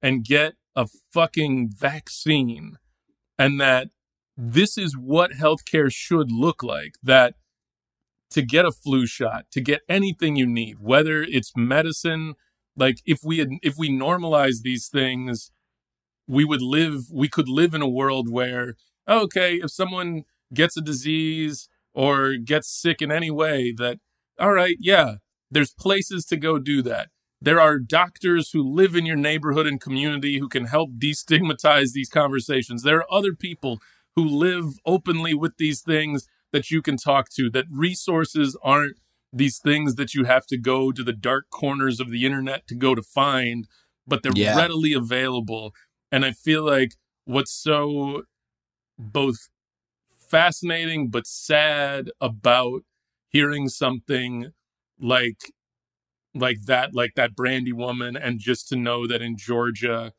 and get a fucking vaccine, and that this is what healthcare should look like, that to get a flu shot, to get anything you need, whether it's medicine, like if we normalize these things, we could live in a world where, okay, if someone gets a disease or gets sick in any way, that, all right, yeah, there's places to go do that. There are doctors who live in your neighborhood and community who can help destigmatize these conversations. There are other people who live openly with these things that you can talk to, that resources aren't these things that you have to go to the dark corners of the internet to go to find, but they're readily available. And I feel like what's so both fascinating but sad about hearing something like that Brandy woman, and just to know that in Georgia,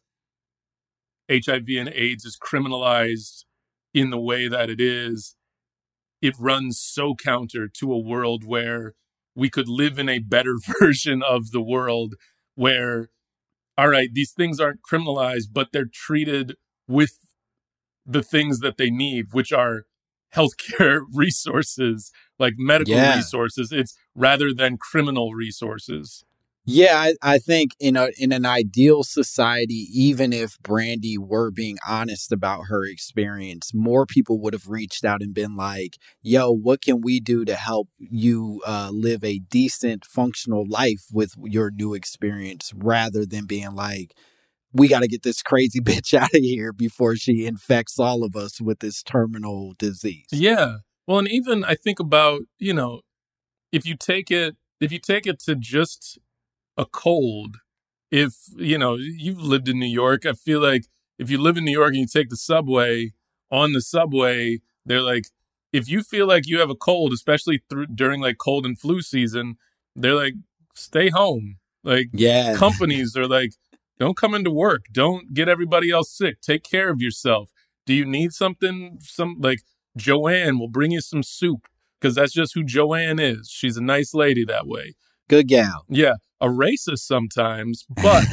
HIV and AIDS is criminalized in the way that it is, it runs so counter to a world where we could live in a better version of the world where, all right, these things aren't criminalized, but they're treated with the things that they need, which are healthcare resources, like medical resources. It's rather than criminal resources. Yeah, I think in an ideal society, even if Brandy were being honest about her experience, more people would have reached out and been like, yo, what can we do to help you live a decent, functional life with your new experience, rather than being like, we got to get this crazy bitch out of here before she infects all of us with this terminal disease. Yeah. Well, and even I think about, if you take it to just a cold, if, you've lived in New York, I feel like if you live in New York and you take the subway, on the subway, they're like, if you feel like you have a cold, especially during like cold and flu season, they're like, stay home. Like, companies are like, don't come into work. Don't get everybody else sick. Take care of yourself. Do you need something? Like Joanne will bring you some soup, because that's just who Joanne is. She's a nice lady that way. Good gal. Yeah. A racist sometimes, but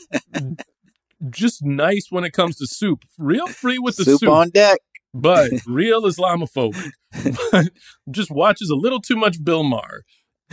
just nice when it comes to soup. Real free with the soup. Soup on deck. But real Islamophobic. But just watches a little too much Bill Maher.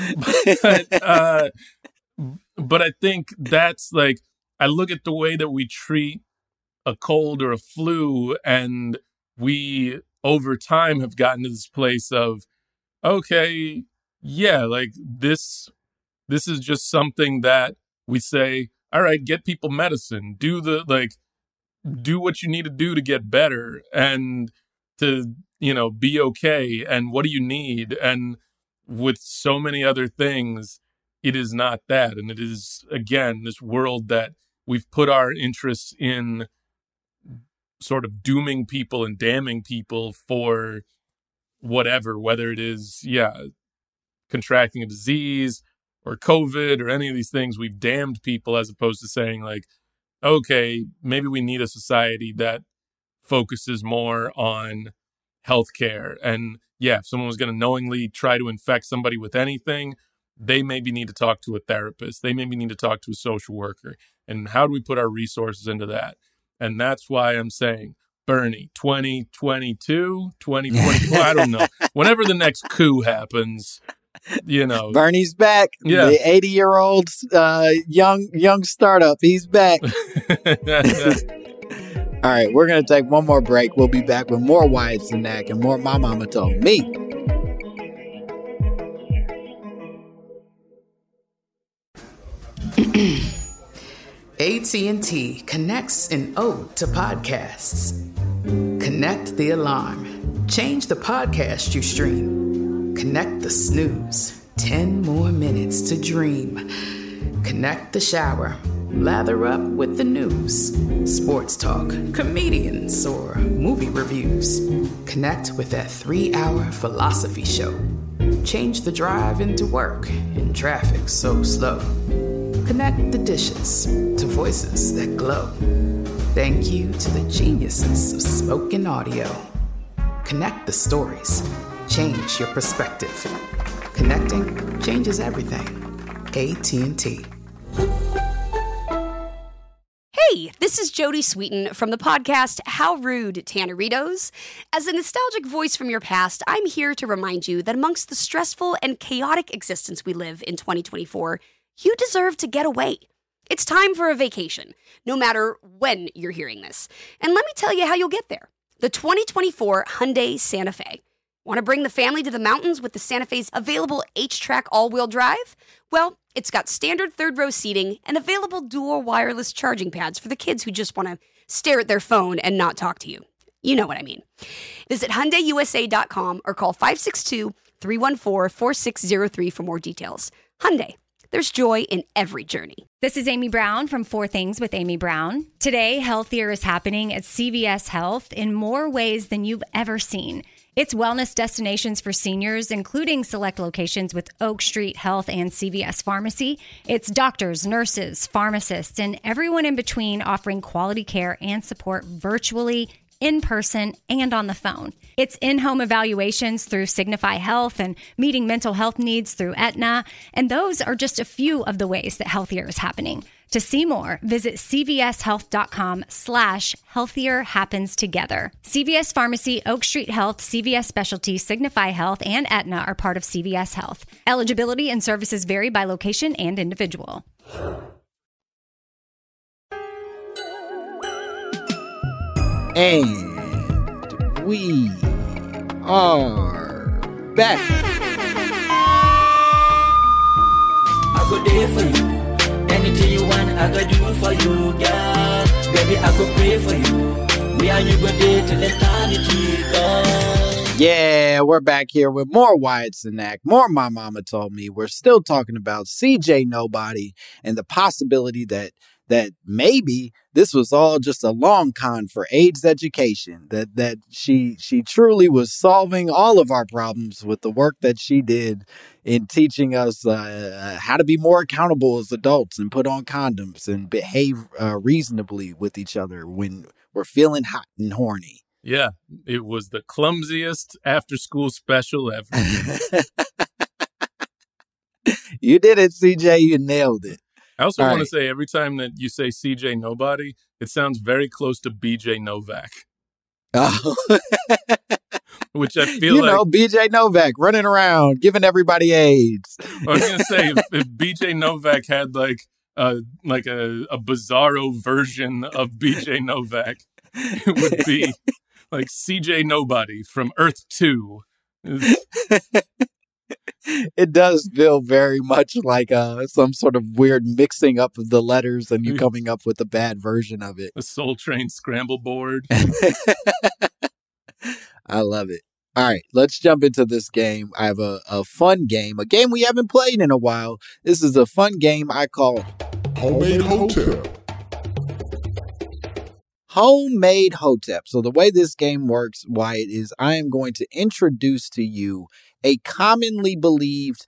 But I think that's like, I look at the way that we treat a cold or a flu, and we over time have gotten to this place of, okay, yeah, like this is just something that we say, all right, get people medicine, do what you need to do to get better and to, be okay. And what do you need? And with so many other things, it is not that. And it is, again, this world that we've put our interests in sort of dooming people and damning people for whatever, whether it is, contracting a disease or COVID or any of these things. We've damned people as opposed to saying like, okay, maybe we need a society that focuses more on healthcare. And if someone was going to knowingly try to infect somebody with anything, they maybe need to talk to a therapist. They maybe need to talk to a social worker. And how do we put our resources into that? And that's why I'm saying, Bernie, 2022, 2024, I don't know. Whenever the next coup happens, Bernie's back. Yeah. The 80-year-old young startup. He's back. All right, we're going to take one more break. We'll be back with more Wyatt Cenac and more My Mama Told Me. AT&T connects an ode to podcasts. Connect the alarm. Change the podcast you stream. Connect the snooze. 10 more minutes to dream. Connect the shower. Lather up with the news. Sports talk, comedians, or movie reviews. Connect with that 3-hour philosophy show. Change the drive into work in traffic so slow. Connect the dishes to voices that glow. Thank you to the geniuses of spoken audio. Connect the stories. Change your perspective. Connecting changes everything. AT&T. Hey, Hey, this is Jodie Sweetin from the podcast How Rude, Tanneritos. As a nostalgic voice from your past, I'm here to remind you that amongst the stressful and chaotic existence we live in 2024, you deserve to get away. It's time for a vacation, no matter when you're hearing this. And let me tell you how you'll get there. The 2024 Hyundai Santa Fe. Want to bring the family to the mountains with the Santa Fe's available H-Track all-wheel drive? Well, it's got standard third-row seating and available dual wireless charging pads for the kids who just want to stare at their phone and not talk to you. You know what I mean. Visit HyundaiUSA.com or call 562-314-4603 for more details. Hyundai. There's joy in every journey. This is Amy Brown from 4 Things with Amy Brown. Today, healthier is happening at CVS Health in more ways than you've ever seen. It's wellness destinations for seniors, including select locations with Oak Street Health and CVS Pharmacy. It's doctors, nurses, pharmacists, and everyone in between offering quality care and support virtually, in person, and on the phone. It's in-home evaluations through Signify Health and meeting mental health needs through Aetna. And those are just a few of the ways that healthier is happening. To see more, visit cvshealth.com/healthier happens together. CVS Pharmacy, Oak Street Health, CVS Specialty, Signify Health, and Aetna are part of CVS Health. Eligibility and services vary by location and individual. And we are back. I go there for you. Anything you want, I go do for you, girl. Baby, I go pray for you. Me and you go there till eternity, girl. Yeah, we're back here with more Wyatt Cenac, more My Mama Told Me. We're still talking about CJ Nobody and the possibility that maybe this was all just a long con for AIDS education, that she truly was solving all of our problems with the work that she did in teaching us how to be more accountable as adults and put on condoms and behave reasonably with each other when we're feeling hot and horny. Yeah, it was the clumsiest after-school special ever. You did it, CJ. You nailed it. I also want to say every time that you say CJ Nobody, it sounds very close to BJ Novak. Oh. Which I feel like... BJ Novak running around, giving everybody AIDS. I was going to say, if BJ Novak had like a bizarro version of BJ Novak, it would be like CJ Nobody from Earth 2. It does feel very much like some sort of weird mixing up of the letters and you coming up with a bad version of it. A Soul Train scramble board. I love it. All right, let's jump into this game. I have a fun game, a game we haven't played in a while. This is a fun game I call Homemade Hotep. Homemade Hotep. So the way this game works, Wyatt, is I am going to introduce to you a commonly believed,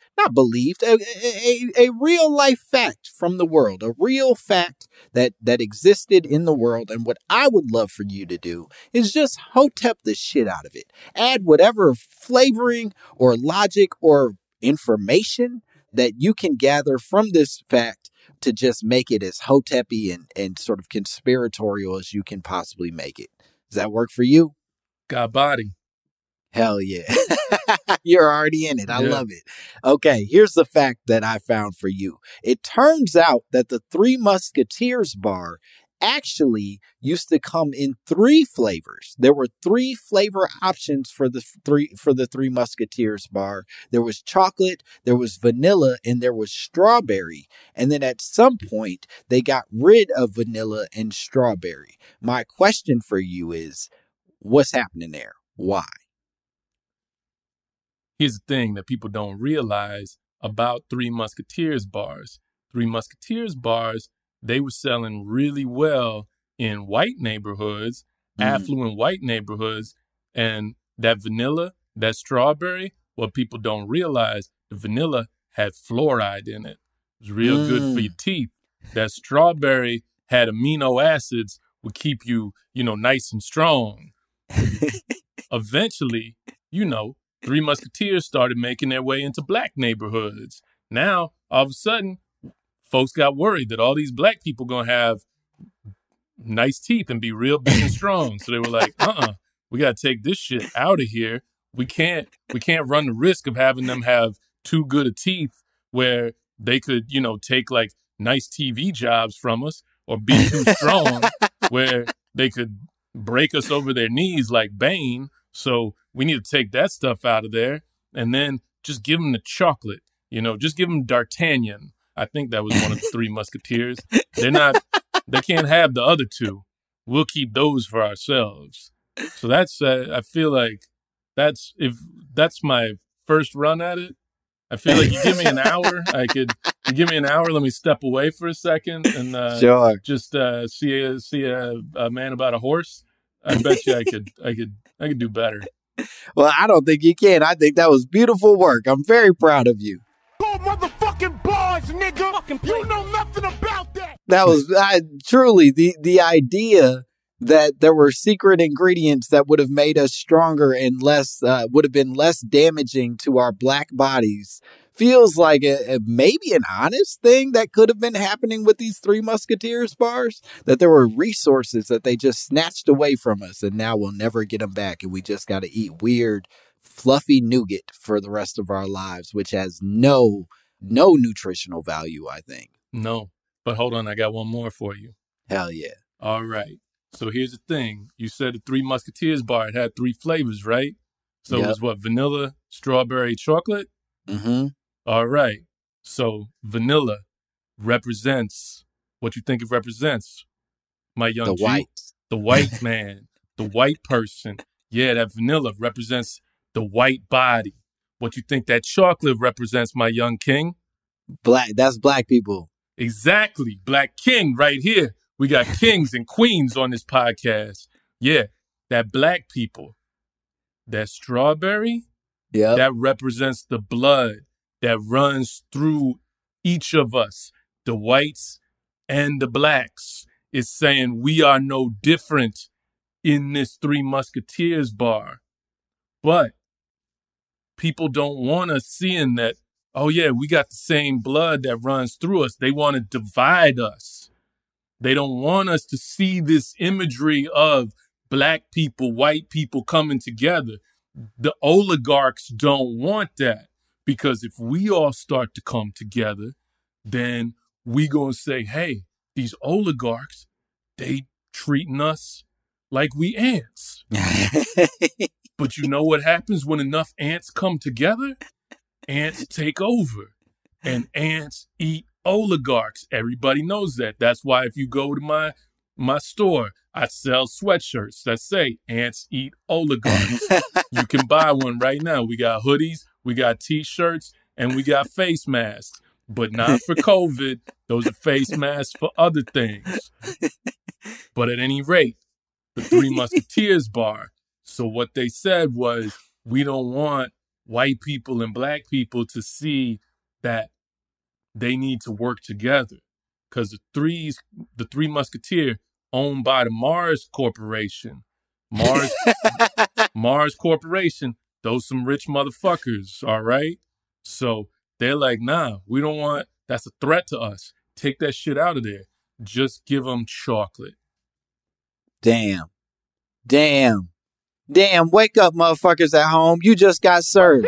a real life fact from the world, a real fact that existed in the world. And what I would love for you to do is just Hotep the shit out of it. Add whatever flavoring or logic or information that you can gather from this fact to just make it as Hotep-y and sort of conspiratorial as you can possibly make it. Does that work for you? Got body. Hell yeah. You're already in it. I love it. Okay, here's the fact that I found for you. It turns out that the Three Musketeers bar actually used to come in 3 flavors. There were 3 flavor options for the Three Musketeers bar. There was chocolate, there was vanilla, and there was strawberry. And then at some point, they got rid of vanilla and strawberry. My question for you is, what's happening there? Why? Here's the thing that people don't realize about Three Musketeers bars. Three Musketeers bars, they were selling really well in white neighborhoods, affluent white neighborhoods. And that vanilla, that strawberry, what people don't realize, the vanilla had fluoride in it. It was real good for your teeth. That strawberry had amino acids, would keep you, nice and strong. Eventually, Three Musketeers started making their way into black neighborhoods. Now, all of a sudden, folks got worried that all these black people going to have nice teeth and be real big and strong. So they were like, we got to take this shit out of here. We can't run the risk of having them have too good of teeth where they could, take like nice TV jobs from us, or be too strong where they could break us over their knees like Bane. So we need to take that stuff out of there and then just give them the chocolate, just give them D'Artagnan. I think that was one of the Three Musketeers. They can't have the other two. We'll keep those for ourselves. So that's, I feel like if that's my first run at it. I feel like you give me an hour, let me step away for a second and sure. Just see a man about a horse. I bet you I could do better. Well, I don't think you can. I think that was beautiful work. I'm very proud of you. Go motherfucking bars, nigga. You know nothing about that. That was truly the idea that there were secret ingredients that would have made us stronger and would have been less damaging to our black bodies. Feels like maybe an honest thing that could have been happening with these Three Musketeers bars, that there were resources that they just snatched away from us and now we'll never get them back. And we just got to eat weird, fluffy nougat for the rest of our lives, which has no nutritional value, I think. No, but hold on. I got one more for you. Hell yeah. All right. So here's the thing. You said the Three Musketeers bar, it had 3 flavors, right? So It was what? Vanilla, strawberry, chocolate? Mm-hmm. All right. So vanilla represents what you think it represents. My young G. The white man, the white person. Yeah, that vanilla represents the white body. What you think that chocolate represents, my young king? Black. That's black people. Exactly. Black king right here. We got kings and queens on this podcast. Yeah, that black people. That strawberry, that represents the blood that runs through each of us, the whites and the blacks. It's saying we are no different in this Three Musketeers bar. But people don't want us seeing that, oh yeah, we got the same blood that runs through us. They want to divide us. They don't want us to see this imagery of black people, white people coming together. The oligarchs don't want that, because if we all start to come together, then we gonna say, hey, these oligarchs, they treating us like we ants. But you know what happens when enough ants come together? Ants take over, and ants eat oligarchs. Everybody knows that. That's why if you go to my store, I sell sweatshirts that say ants eat oligarchs. You can buy one right now. We got hoodies, we got t-shirts, and we got face masks, but not for COVID. Those are face masks for other things. But at any rate, the Three Musketeers bar. So what they said was, we don't want white people and black people to see that they need to work together, because the Three Musketeer owned by the Mars Corporation. Mars Corporation, those some rich motherfuckers, all right? So they're like, nah, we don't want, that's a threat to us. Take that shit out of there. Just give them chocolate. Damn, wake up, motherfuckers at home. You just got served.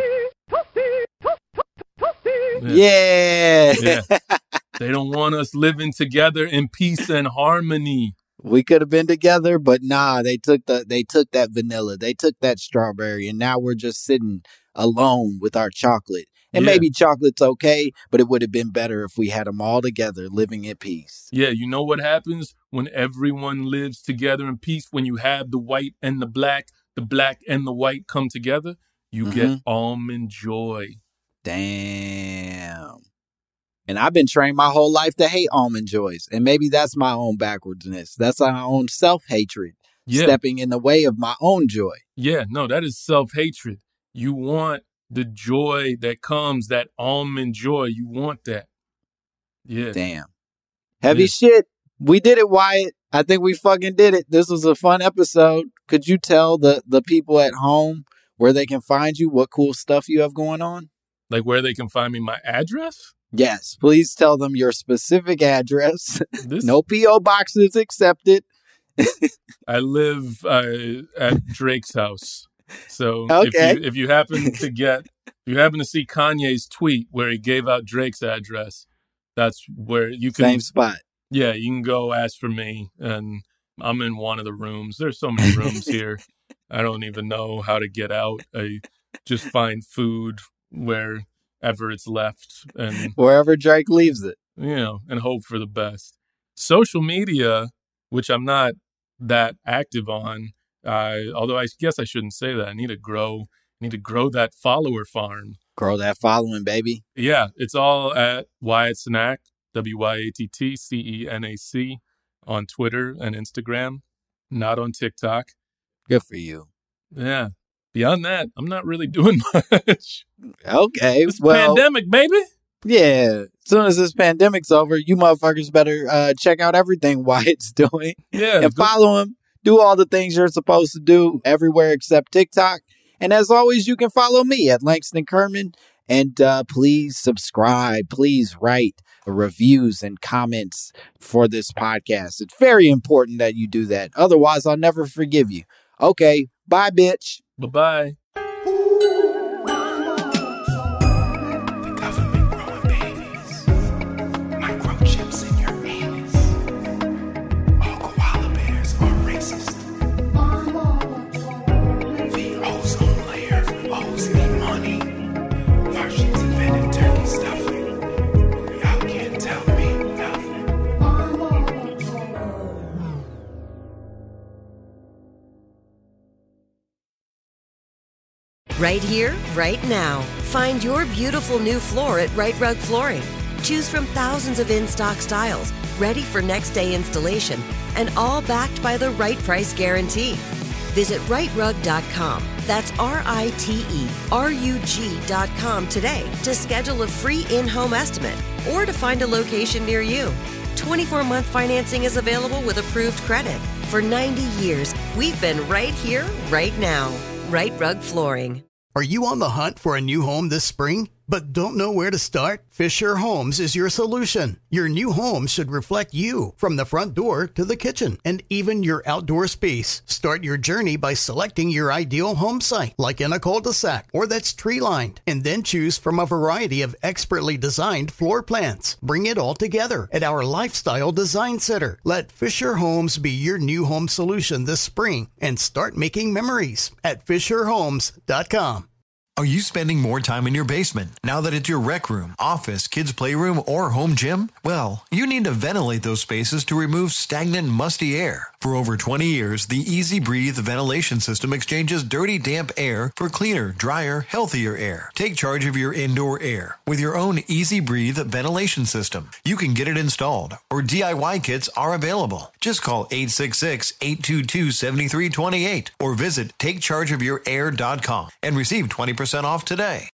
Yeah. They don't want us living together in peace and harmony. We could have been together, but nah, they took that vanilla, they took that strawberry, and now we're just sitting alone with our chocolate. And maybe chocolate's okay, but it would have been better if we had them all together living in peace. Yeah, you know what happens when everyone lives together in peace? When you have the white and the black and the white come together, you get almond joy. Damn. And I've been trained my whole life to hate almond joys. And maybe that's my own backwardsness. That's my own self-hatred. Stepping in the way of my own joy. Yeah, no, that is self-hatred. You want the joy that comes, that almond joy. You want that. Yeah. Damn. Heavy shit. We did it, Wyatt. I think we fucking did it. This was a fun episode. Could you tell the people at home where they can find you, what cool stuff you have going on? Like where they can find me, my address? Yes, please tell them your specific address. No P.O. boxes accepted. I live at Drake's house. So okay. if you happen to see Kanye's tweet where he gave out Drake's address, that's where you can. Same spot. Yeah, you can go ask for me, and I'm in one of the rooms. There's so many rooms here. I don't even know how to get out. I just find food wherever it's left, and wherever Drake leaves it, and hope for the best. Social media, which I'm not that active on, although I guess I shouldn't say that. I need to grow that follower farm. Grow that following, baby. Yeah, it's all at Wyatt Cenac, WYATTCENAC on Twitter and Instagram, not on TikTok. Good for you. Yeah. Beyond that, I'm not really doing much. Okay. It's pandemic, baby. Yeah. As soon as this pandemic's over, you motherfuckers better check out everything Wyatt's doing. Yeah. And follow him. Do all the things you're supposed to do everywhere except TikTok. And as always, you can follow me at Langston Kerman. And please subscribe. Please write reviews and comments for this podcast. It's very important that you do that. Otherwise, I'll never forgive you. Okay. Bye, bitch. Bye-bye. Right here, right now. Find your beautiful new floor at Right Rug Flooring. Choose from thousands of in-stock styles, ready for next day installation, and all backed by the right price guarantee. Visit rightrug.com. That's RITERUG.com today to schedule a free in-home estimate or to find a location near you. 24-month financing is available with approved credit. For 90 years, we've been right here, right now. Right Rug Flooring. Are you on the hunt for a new home this spring, but don't know where to start? Fisher Homes is your solution. Your new home should reflect you, from the front door to the kitchen, and even your outdoor space. Start your journey by selecting your ideal home site, like in a cul-de-sac or that's tree-lined, and then choose from a variety of expertly designed floor plans. Bring it all together at our Lifestyle Design Center. Let Fisher Homes be your new home solution this spring and start making memories at FisherHomes.com. Are you spending more time in your basement now that it's your rec room, office, kids' playroom, or home gym? Well, you need to ventilate those spaces to remove stagnant, musty air. For over 20 years, the Easy Breathe ventilation system exchanges dirty, damp air for cleaner, drier, healthier air. Take charge of your indoor air with your own Easy Breathe ventilation system. You can get it installed, or DIY kits are available. Just call 866-822-7328 or visit takechargeofyourair.com and receive 20% off today.